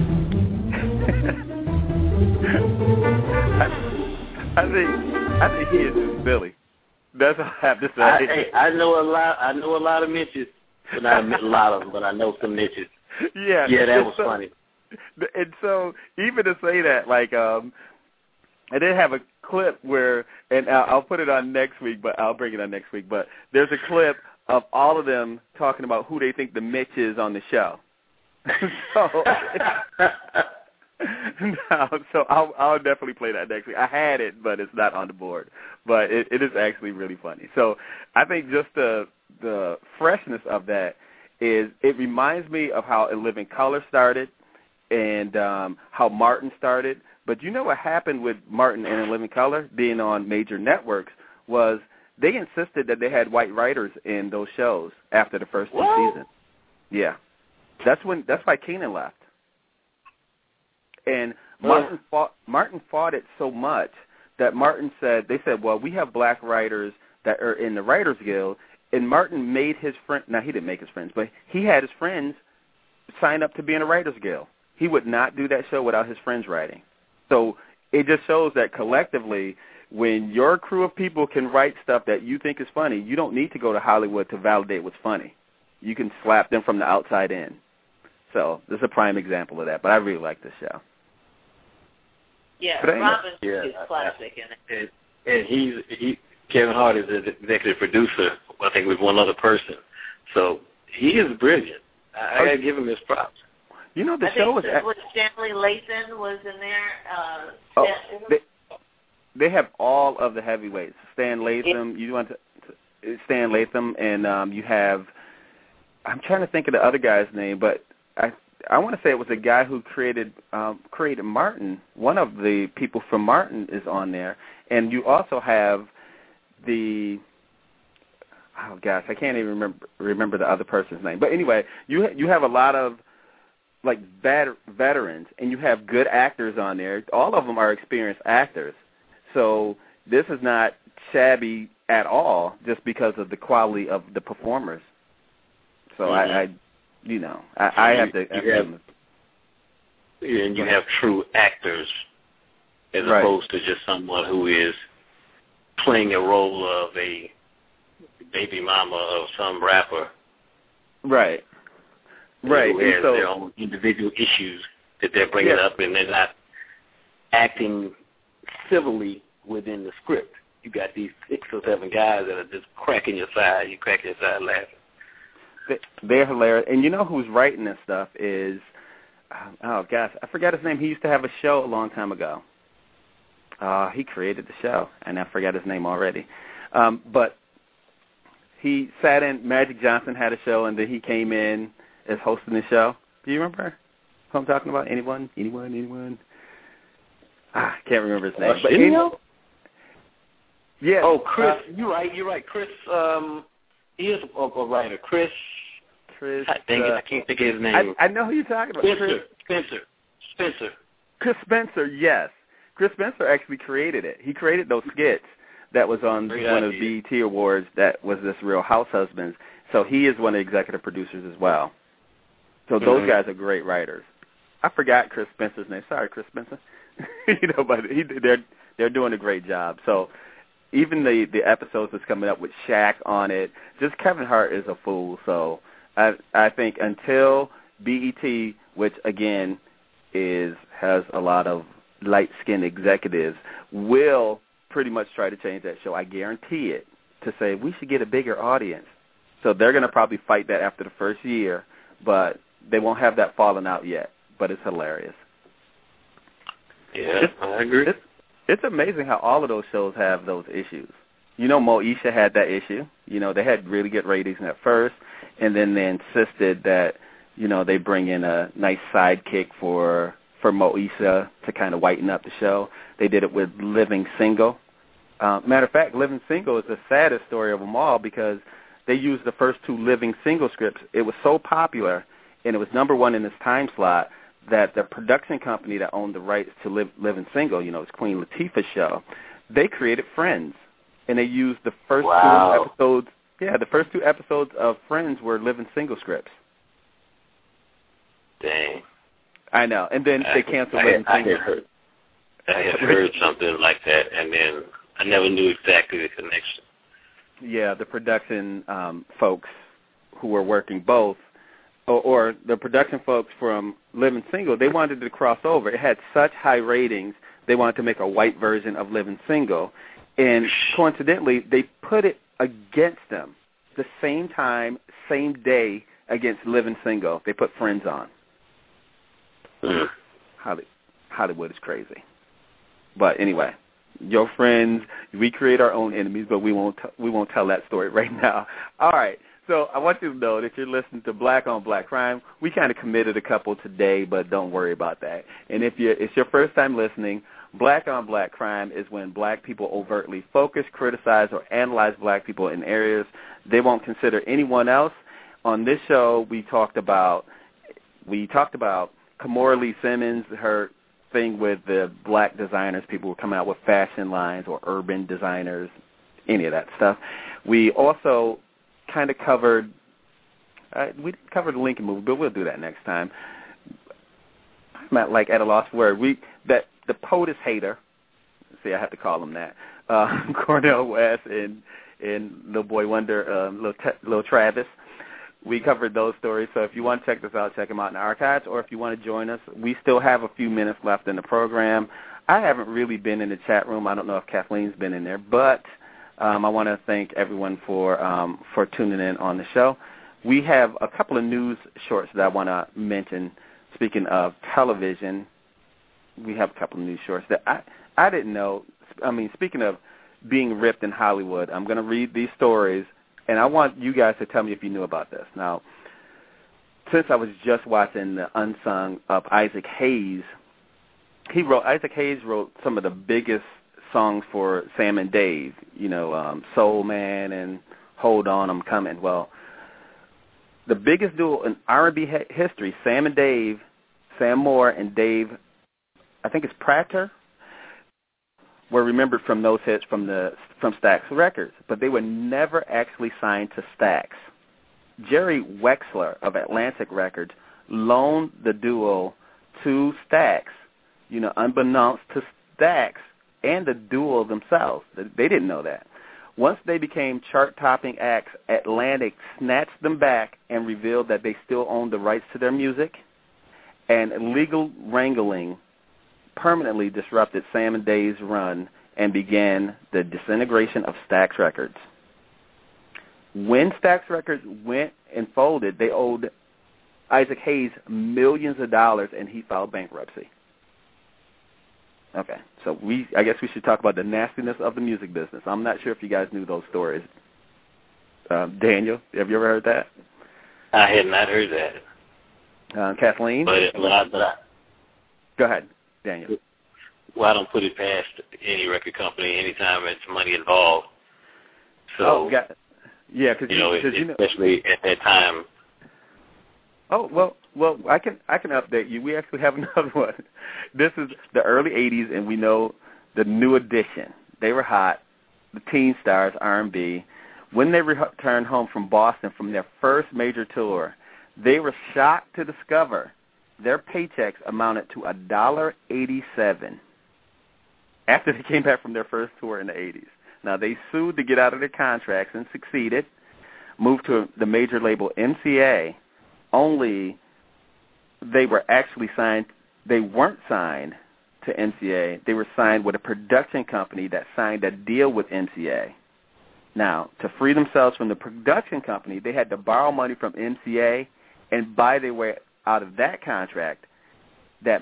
Speaker 2: I think he is just Billy. That's all I have to say.
Speaker 4: I know a lot of Mitches. But not a lot of them, but I know some Mitches.
Speaker 2: Yeah,
Speaker 4: that was funny.
Speaker 2: And so, even to say that, like, I did have a clip where, and I'll put it on next week, but I'll bring it on next week. But there's a clip of all of them talking about who they think the Mitch is on the show. So I'll definitely play that next week. I had it, but it's not on the board. But it is actually really funny. So I think just the freshness of that is it reminds me of how In Living Color started and how Martin started. But you know what happened with Martin and In Living Color being on major networks was they insisted that they had white writers in those shows after the first two seasons. Yeah. That's why Kenan left. And Martin fought it so much that Martin said, well, we have black writers that are in the Writers Guild, and Martin made his friend, now he didn't make his friends, but he had his friends sign up to be in the Writers Guild. He would not do that show without his friends writing. So it just shows that collectively, when your crew of people can write stuff that you think is funny, you don't need to go to Hollywood to validate what's funny. You can slap them from the outside in. So this is a prime example of that, but I really like this show.
Speaker 5: Yeah, Robin is classic in it.
Speaker 4: And Kevin Hart is the executive producer, I think, with one other person. So he is brilliant. I got to give him his props.
Speaker 2: You know, the show was...
Speaker 5: Stanley Lathan was in there.
Speaker 2: They have all of the heavyweights. Stan Latham, Stan Latham, and you have... I'm trying to think of the other guy's name, but I want to say it was a guy who created Martin. One of the people from Martin is on there. And you also have I can't even remember the other person's name. But anyway, you have a lot of like veterans, and you have good actors on there. All of them are experienced actors. So this is not shabby at all just because of the quality of the performers. So I have to.
Speaker 4: And you have true actors as opposed to just someone who is playing a role of a baby mama of some rapper.
Speaker 2: Right.
Speaker 4: Who has their own individual issues that they're bringing up, and they're not acting civilly within the script. You got these 6 or 7 guys that are just cracking your side. You crack your side laughing.
Speaker 2: They're hilarious. And you know who's writing this stuff is, I forgot his name. He used to have a show a long time ago. He created the show, and I forgot his name already. But he sat in, Magic Johnson had a show, and then he came in as hosting the show. Do you remember who I'm talking about? Anyone? I can't remember his name. But yeah.
Speaker 4: Oh, Chris. You're right. Chris, he is a writer. Chris. I can't think of his name.
Speaker 2: I know who you're talking about.
Speaker 4: Spencer.
Speaker 2: Chris Spencer, yes. Chris Spencer actually created it. He created those skits that was on one of the BET Awards that was this Real House Husbands. So he is one of the executive producers as well. So those guys are great writers. I forgot Chris Spencer's name. Sorry, Chris Spencer. But they're doing a great job. So even the episodes that's coming up with Shaq on it, just Kevin Hart is a fool. So I think until BET, which again has a lot of light-skinned executives, will pretty much try to change that show. I guarantee it, to say we should get a bigger audience. So they're going to probably fight that after the first year, but they won't have that falling out yet. But it's hilarious.
Speaker 4: Yeah, I agree.
Speaker 2: It's amazing how all of those shows have those issues. Moesha had that issue. They had really good ratings at first, and then they insisted that, they bring in a nice sidekick for Moesha to kind of whiten up the show. They did it with Living Single. Matter of fact, Living Single is the saddest story of them all because they used the first 2 Living Single scripts. It was so popular, and it was number 1 in its time slot, that the production company that owned the rights to Living Single, it's Queen Latifah's show, they created Friends. And they used the first 2 episodes. Yeah, the first 2 episodes of Friends were Living Single scripts.
Speaker 4: Dang.
Speaker 2: I know. And then they canceled Living Single.
Speaker 4: I had heard something like that, and then I never knew exactly the connection.
Speaker 2: Yeah, the production folks who were working both, or the production folks from Living Single, they wanted to cross over. It had such high ratings, they wanted to make a white version of Living Single. And coincidentally, they put it against them the same time, same day against Living Single. They put Friends on. Hollywood is crazy. But anyway, your friends, we create our own enemies, but we won't tell that story right now. All right. So I want you to know that you're listening to Black on Black Crime. We kind of committed a couple today, but don't worry about that. And if it's your first time listening, Black on Black Crime is when black people overtly focus, criticize, or analyze black people in areas they won't consider anyone else. On this show, we talked about Kimora Lee Simmons, her thing with the black designers, people who come out with fashion lines or urban designers, any of that stuff. We also kind of covered we didn't cover the Lincoln movie, but we'll do that next time. I'm at a loss for word. The POTUS hater, see, I have to call him that, Cornel West and Lil Boy Wonder, Lil Travis. We covered those stories, so if you want to check this out, check them out in the archives, or if you want to join us, we still have a few minutes left in the program. I haven't really been in the chat room. I don't know if Kathleen's been in there, but I want to thank everyone for tuning in on the show. We have a couple of news shorts that I want to mention. Speaking of television, we have a couple of news shorts that I didn't know. I mean, speaking of being ripped in Hollywood, I'm going to read these stories, and I want you guys to tell me if you knew about this. Now, since I was just watching the Unsung of Isaac Hayes, Isaac Hayes wrote some of the biggest songs for Sam and Dave, Soul Man and Hold On, I'm Coming. Well, the biggest duo in R&B history, Sam Moore and Dave, I think it's Prater, were remembered from those hits from Stax Records, but they were never actually signed to Stax. Jerry Wexler of Atlantic Records loaned the duo to Stax, unbeknownst to Stax and the duo themselves. They didn't know that. Once they became chart-topping acts, Atlantic snatched them back and revealed that they still owned the rights to their music, and legal wrangling permanently disrupted Sam and Dave's run and began the disintegration of Stax Records. When Stax Records went and folded, they owed Isaac Hayes millions of dollars, and he filed bankruptcy. Okay, so I guess we should talk about the nastiness of the music business. I'm not sure if you guys knew those stories. Daniel, have you ever heard that?
Speaker 4: I had not heard that.
Speaker 2: Kathleen? Go ahead, Daniel.
Speaker 4: Well, I don't put it past any record company anytime it's money involved. So, especially at that time.
Speaker 2: Oh, well, I can update you. We actually have another one. This is the early 80s, and we know the New Edition. They were hot, the Teen Stars, R&B. when they returned home from Boston from their first major tour, they were shocked to discover their paychecks amounted to $1.87 after they came back from their first tour in the 80s. Now, they sued to get out of their contracts and succeeded, moved to the major label MCA, only they were actually signed. They weren't signed to MCA. They were signed with a production company that signed a deal with MCA. Now, to free themselves from the production company, they had to borrow money from MCA and buy their way out of that contract that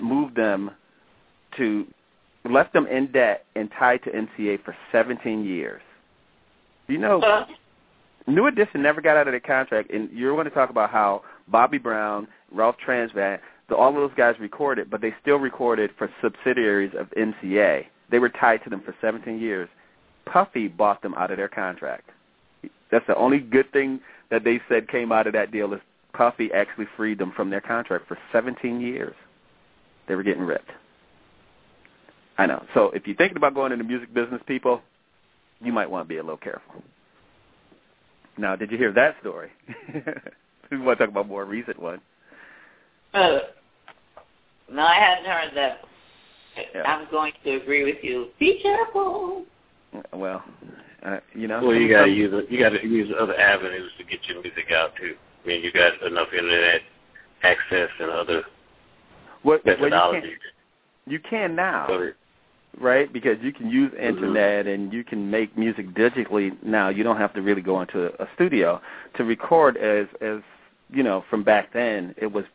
Speaker 2: left them in debt and tied to MCA for 17 years. You know, New Edition never got out of their contract, and you're going to talk about how Bobby Brown, Ralph Transvat, all of those guys recorded, but they still recorded for subsidiaries of MCA. They were tied to them for 17 years. Puffy bought them out of their contract. That's the only good thing that they said came out of that deal is Puffy actually freed them from their contract for 17 years. They were getting ripped. I know. So if you're thinking about going into music business, people, you might want to be a little careful. Now, did you hear that story? We want to talk about a more recent one.
Speaker 5: No, I hadn't heard that.
Speaker 2: Yeah.
Speaker 5: I'm going to agree with you. Be careful.
Speaker 2: Well, you know.
Speaker 4: Well, you got to use other avenues to get your music out too. I mean, you got enough internet access and other methodologies.
Speaker 2: You can now, right? Because you can use internet and you can make music digitally now. You don't have to really go into a studio to record. As you know, from back then, it was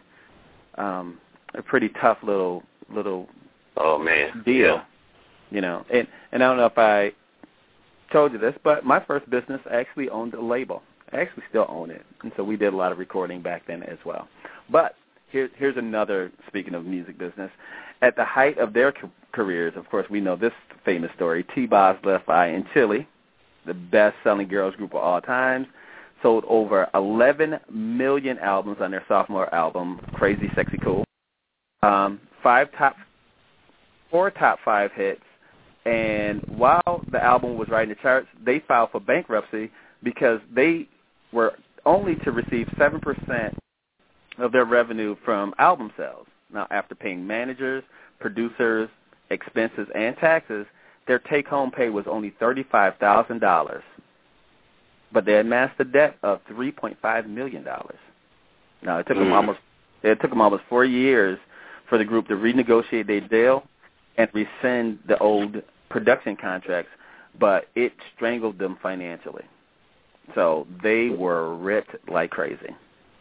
Speaker 2: a pretty tough little deal.
Speaker 4: Yeah.
Speaker 2: You know, and I don't know if I told you this, but my first business actually owned a label. I actually still own it, and so we did a lot of recording back then as well. But here's another, speaking of music business. At the height of their careers, of course, we know this famous story, T-Boz, Left Eye, and Chili, the best-selling girls group of all times, sold over 11 million albums on their sophomore album, Crazy, Sexy, Cool. 4 top 5 hits. And while the album was riding the charts, they filed for bankruptcy because they were only to receive 7% of their revenue from album sales. Now, after paying managers, producers, expenses, and taxes, their take-home pay was only $35,000. But they amassed a debt of $3.5 million. Now, it took them almost 4 years for the group to renegotiate their deal and rescind the old production contracts, but it strangled them financially. So they were ripped like crazy.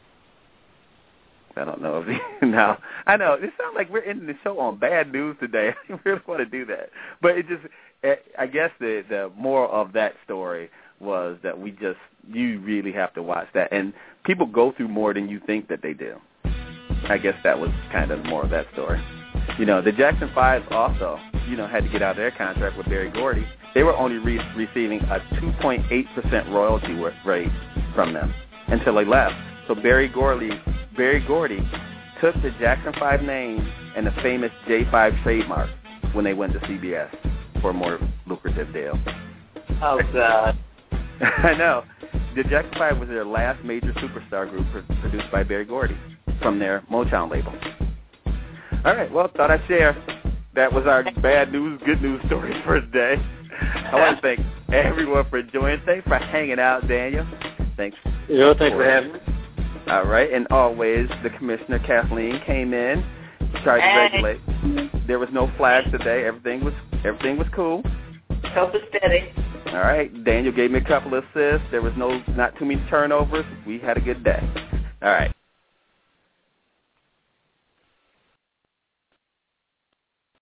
Speaker 2: I don't know if now I know it sounds like we're ending the show on bad news today. I really want to do that, but I guess the moral of that story was that you really have to watch that, and people go through more than you think that they do. I guess that was kind of more of that story. You know, the Jackson 5 also, had to get out of their contract with Berry Gordy. They were only receiving a 2.8% royalty rate from them until they left. So Berry Gordy took the Jackson 5 name and the famous J5 trademark when they went to CBS for a more lucrative deal.
Speaker 5: Oh, God.
Speaker 2: I know. The Jackson 5 was their last major superstar group produced by Berry Gordy from their Motown label. All right, well, thought I'd share. That was our bad news, good news stories for today. I want to thank everyone for joining. Thanks for hanging out, Daniel. Thanks.
Speaker 4: Thanks for having me.
Speaker 2: All right, and always the commissioner, Kathleen, came in, tried to regulate. There was no flags today. Everything was cool.
Speaker 5: Copacetic.
Speaker 2: All right, Daniel gave me a couple of assists. There was not too many turnovers. We had a good day. All right.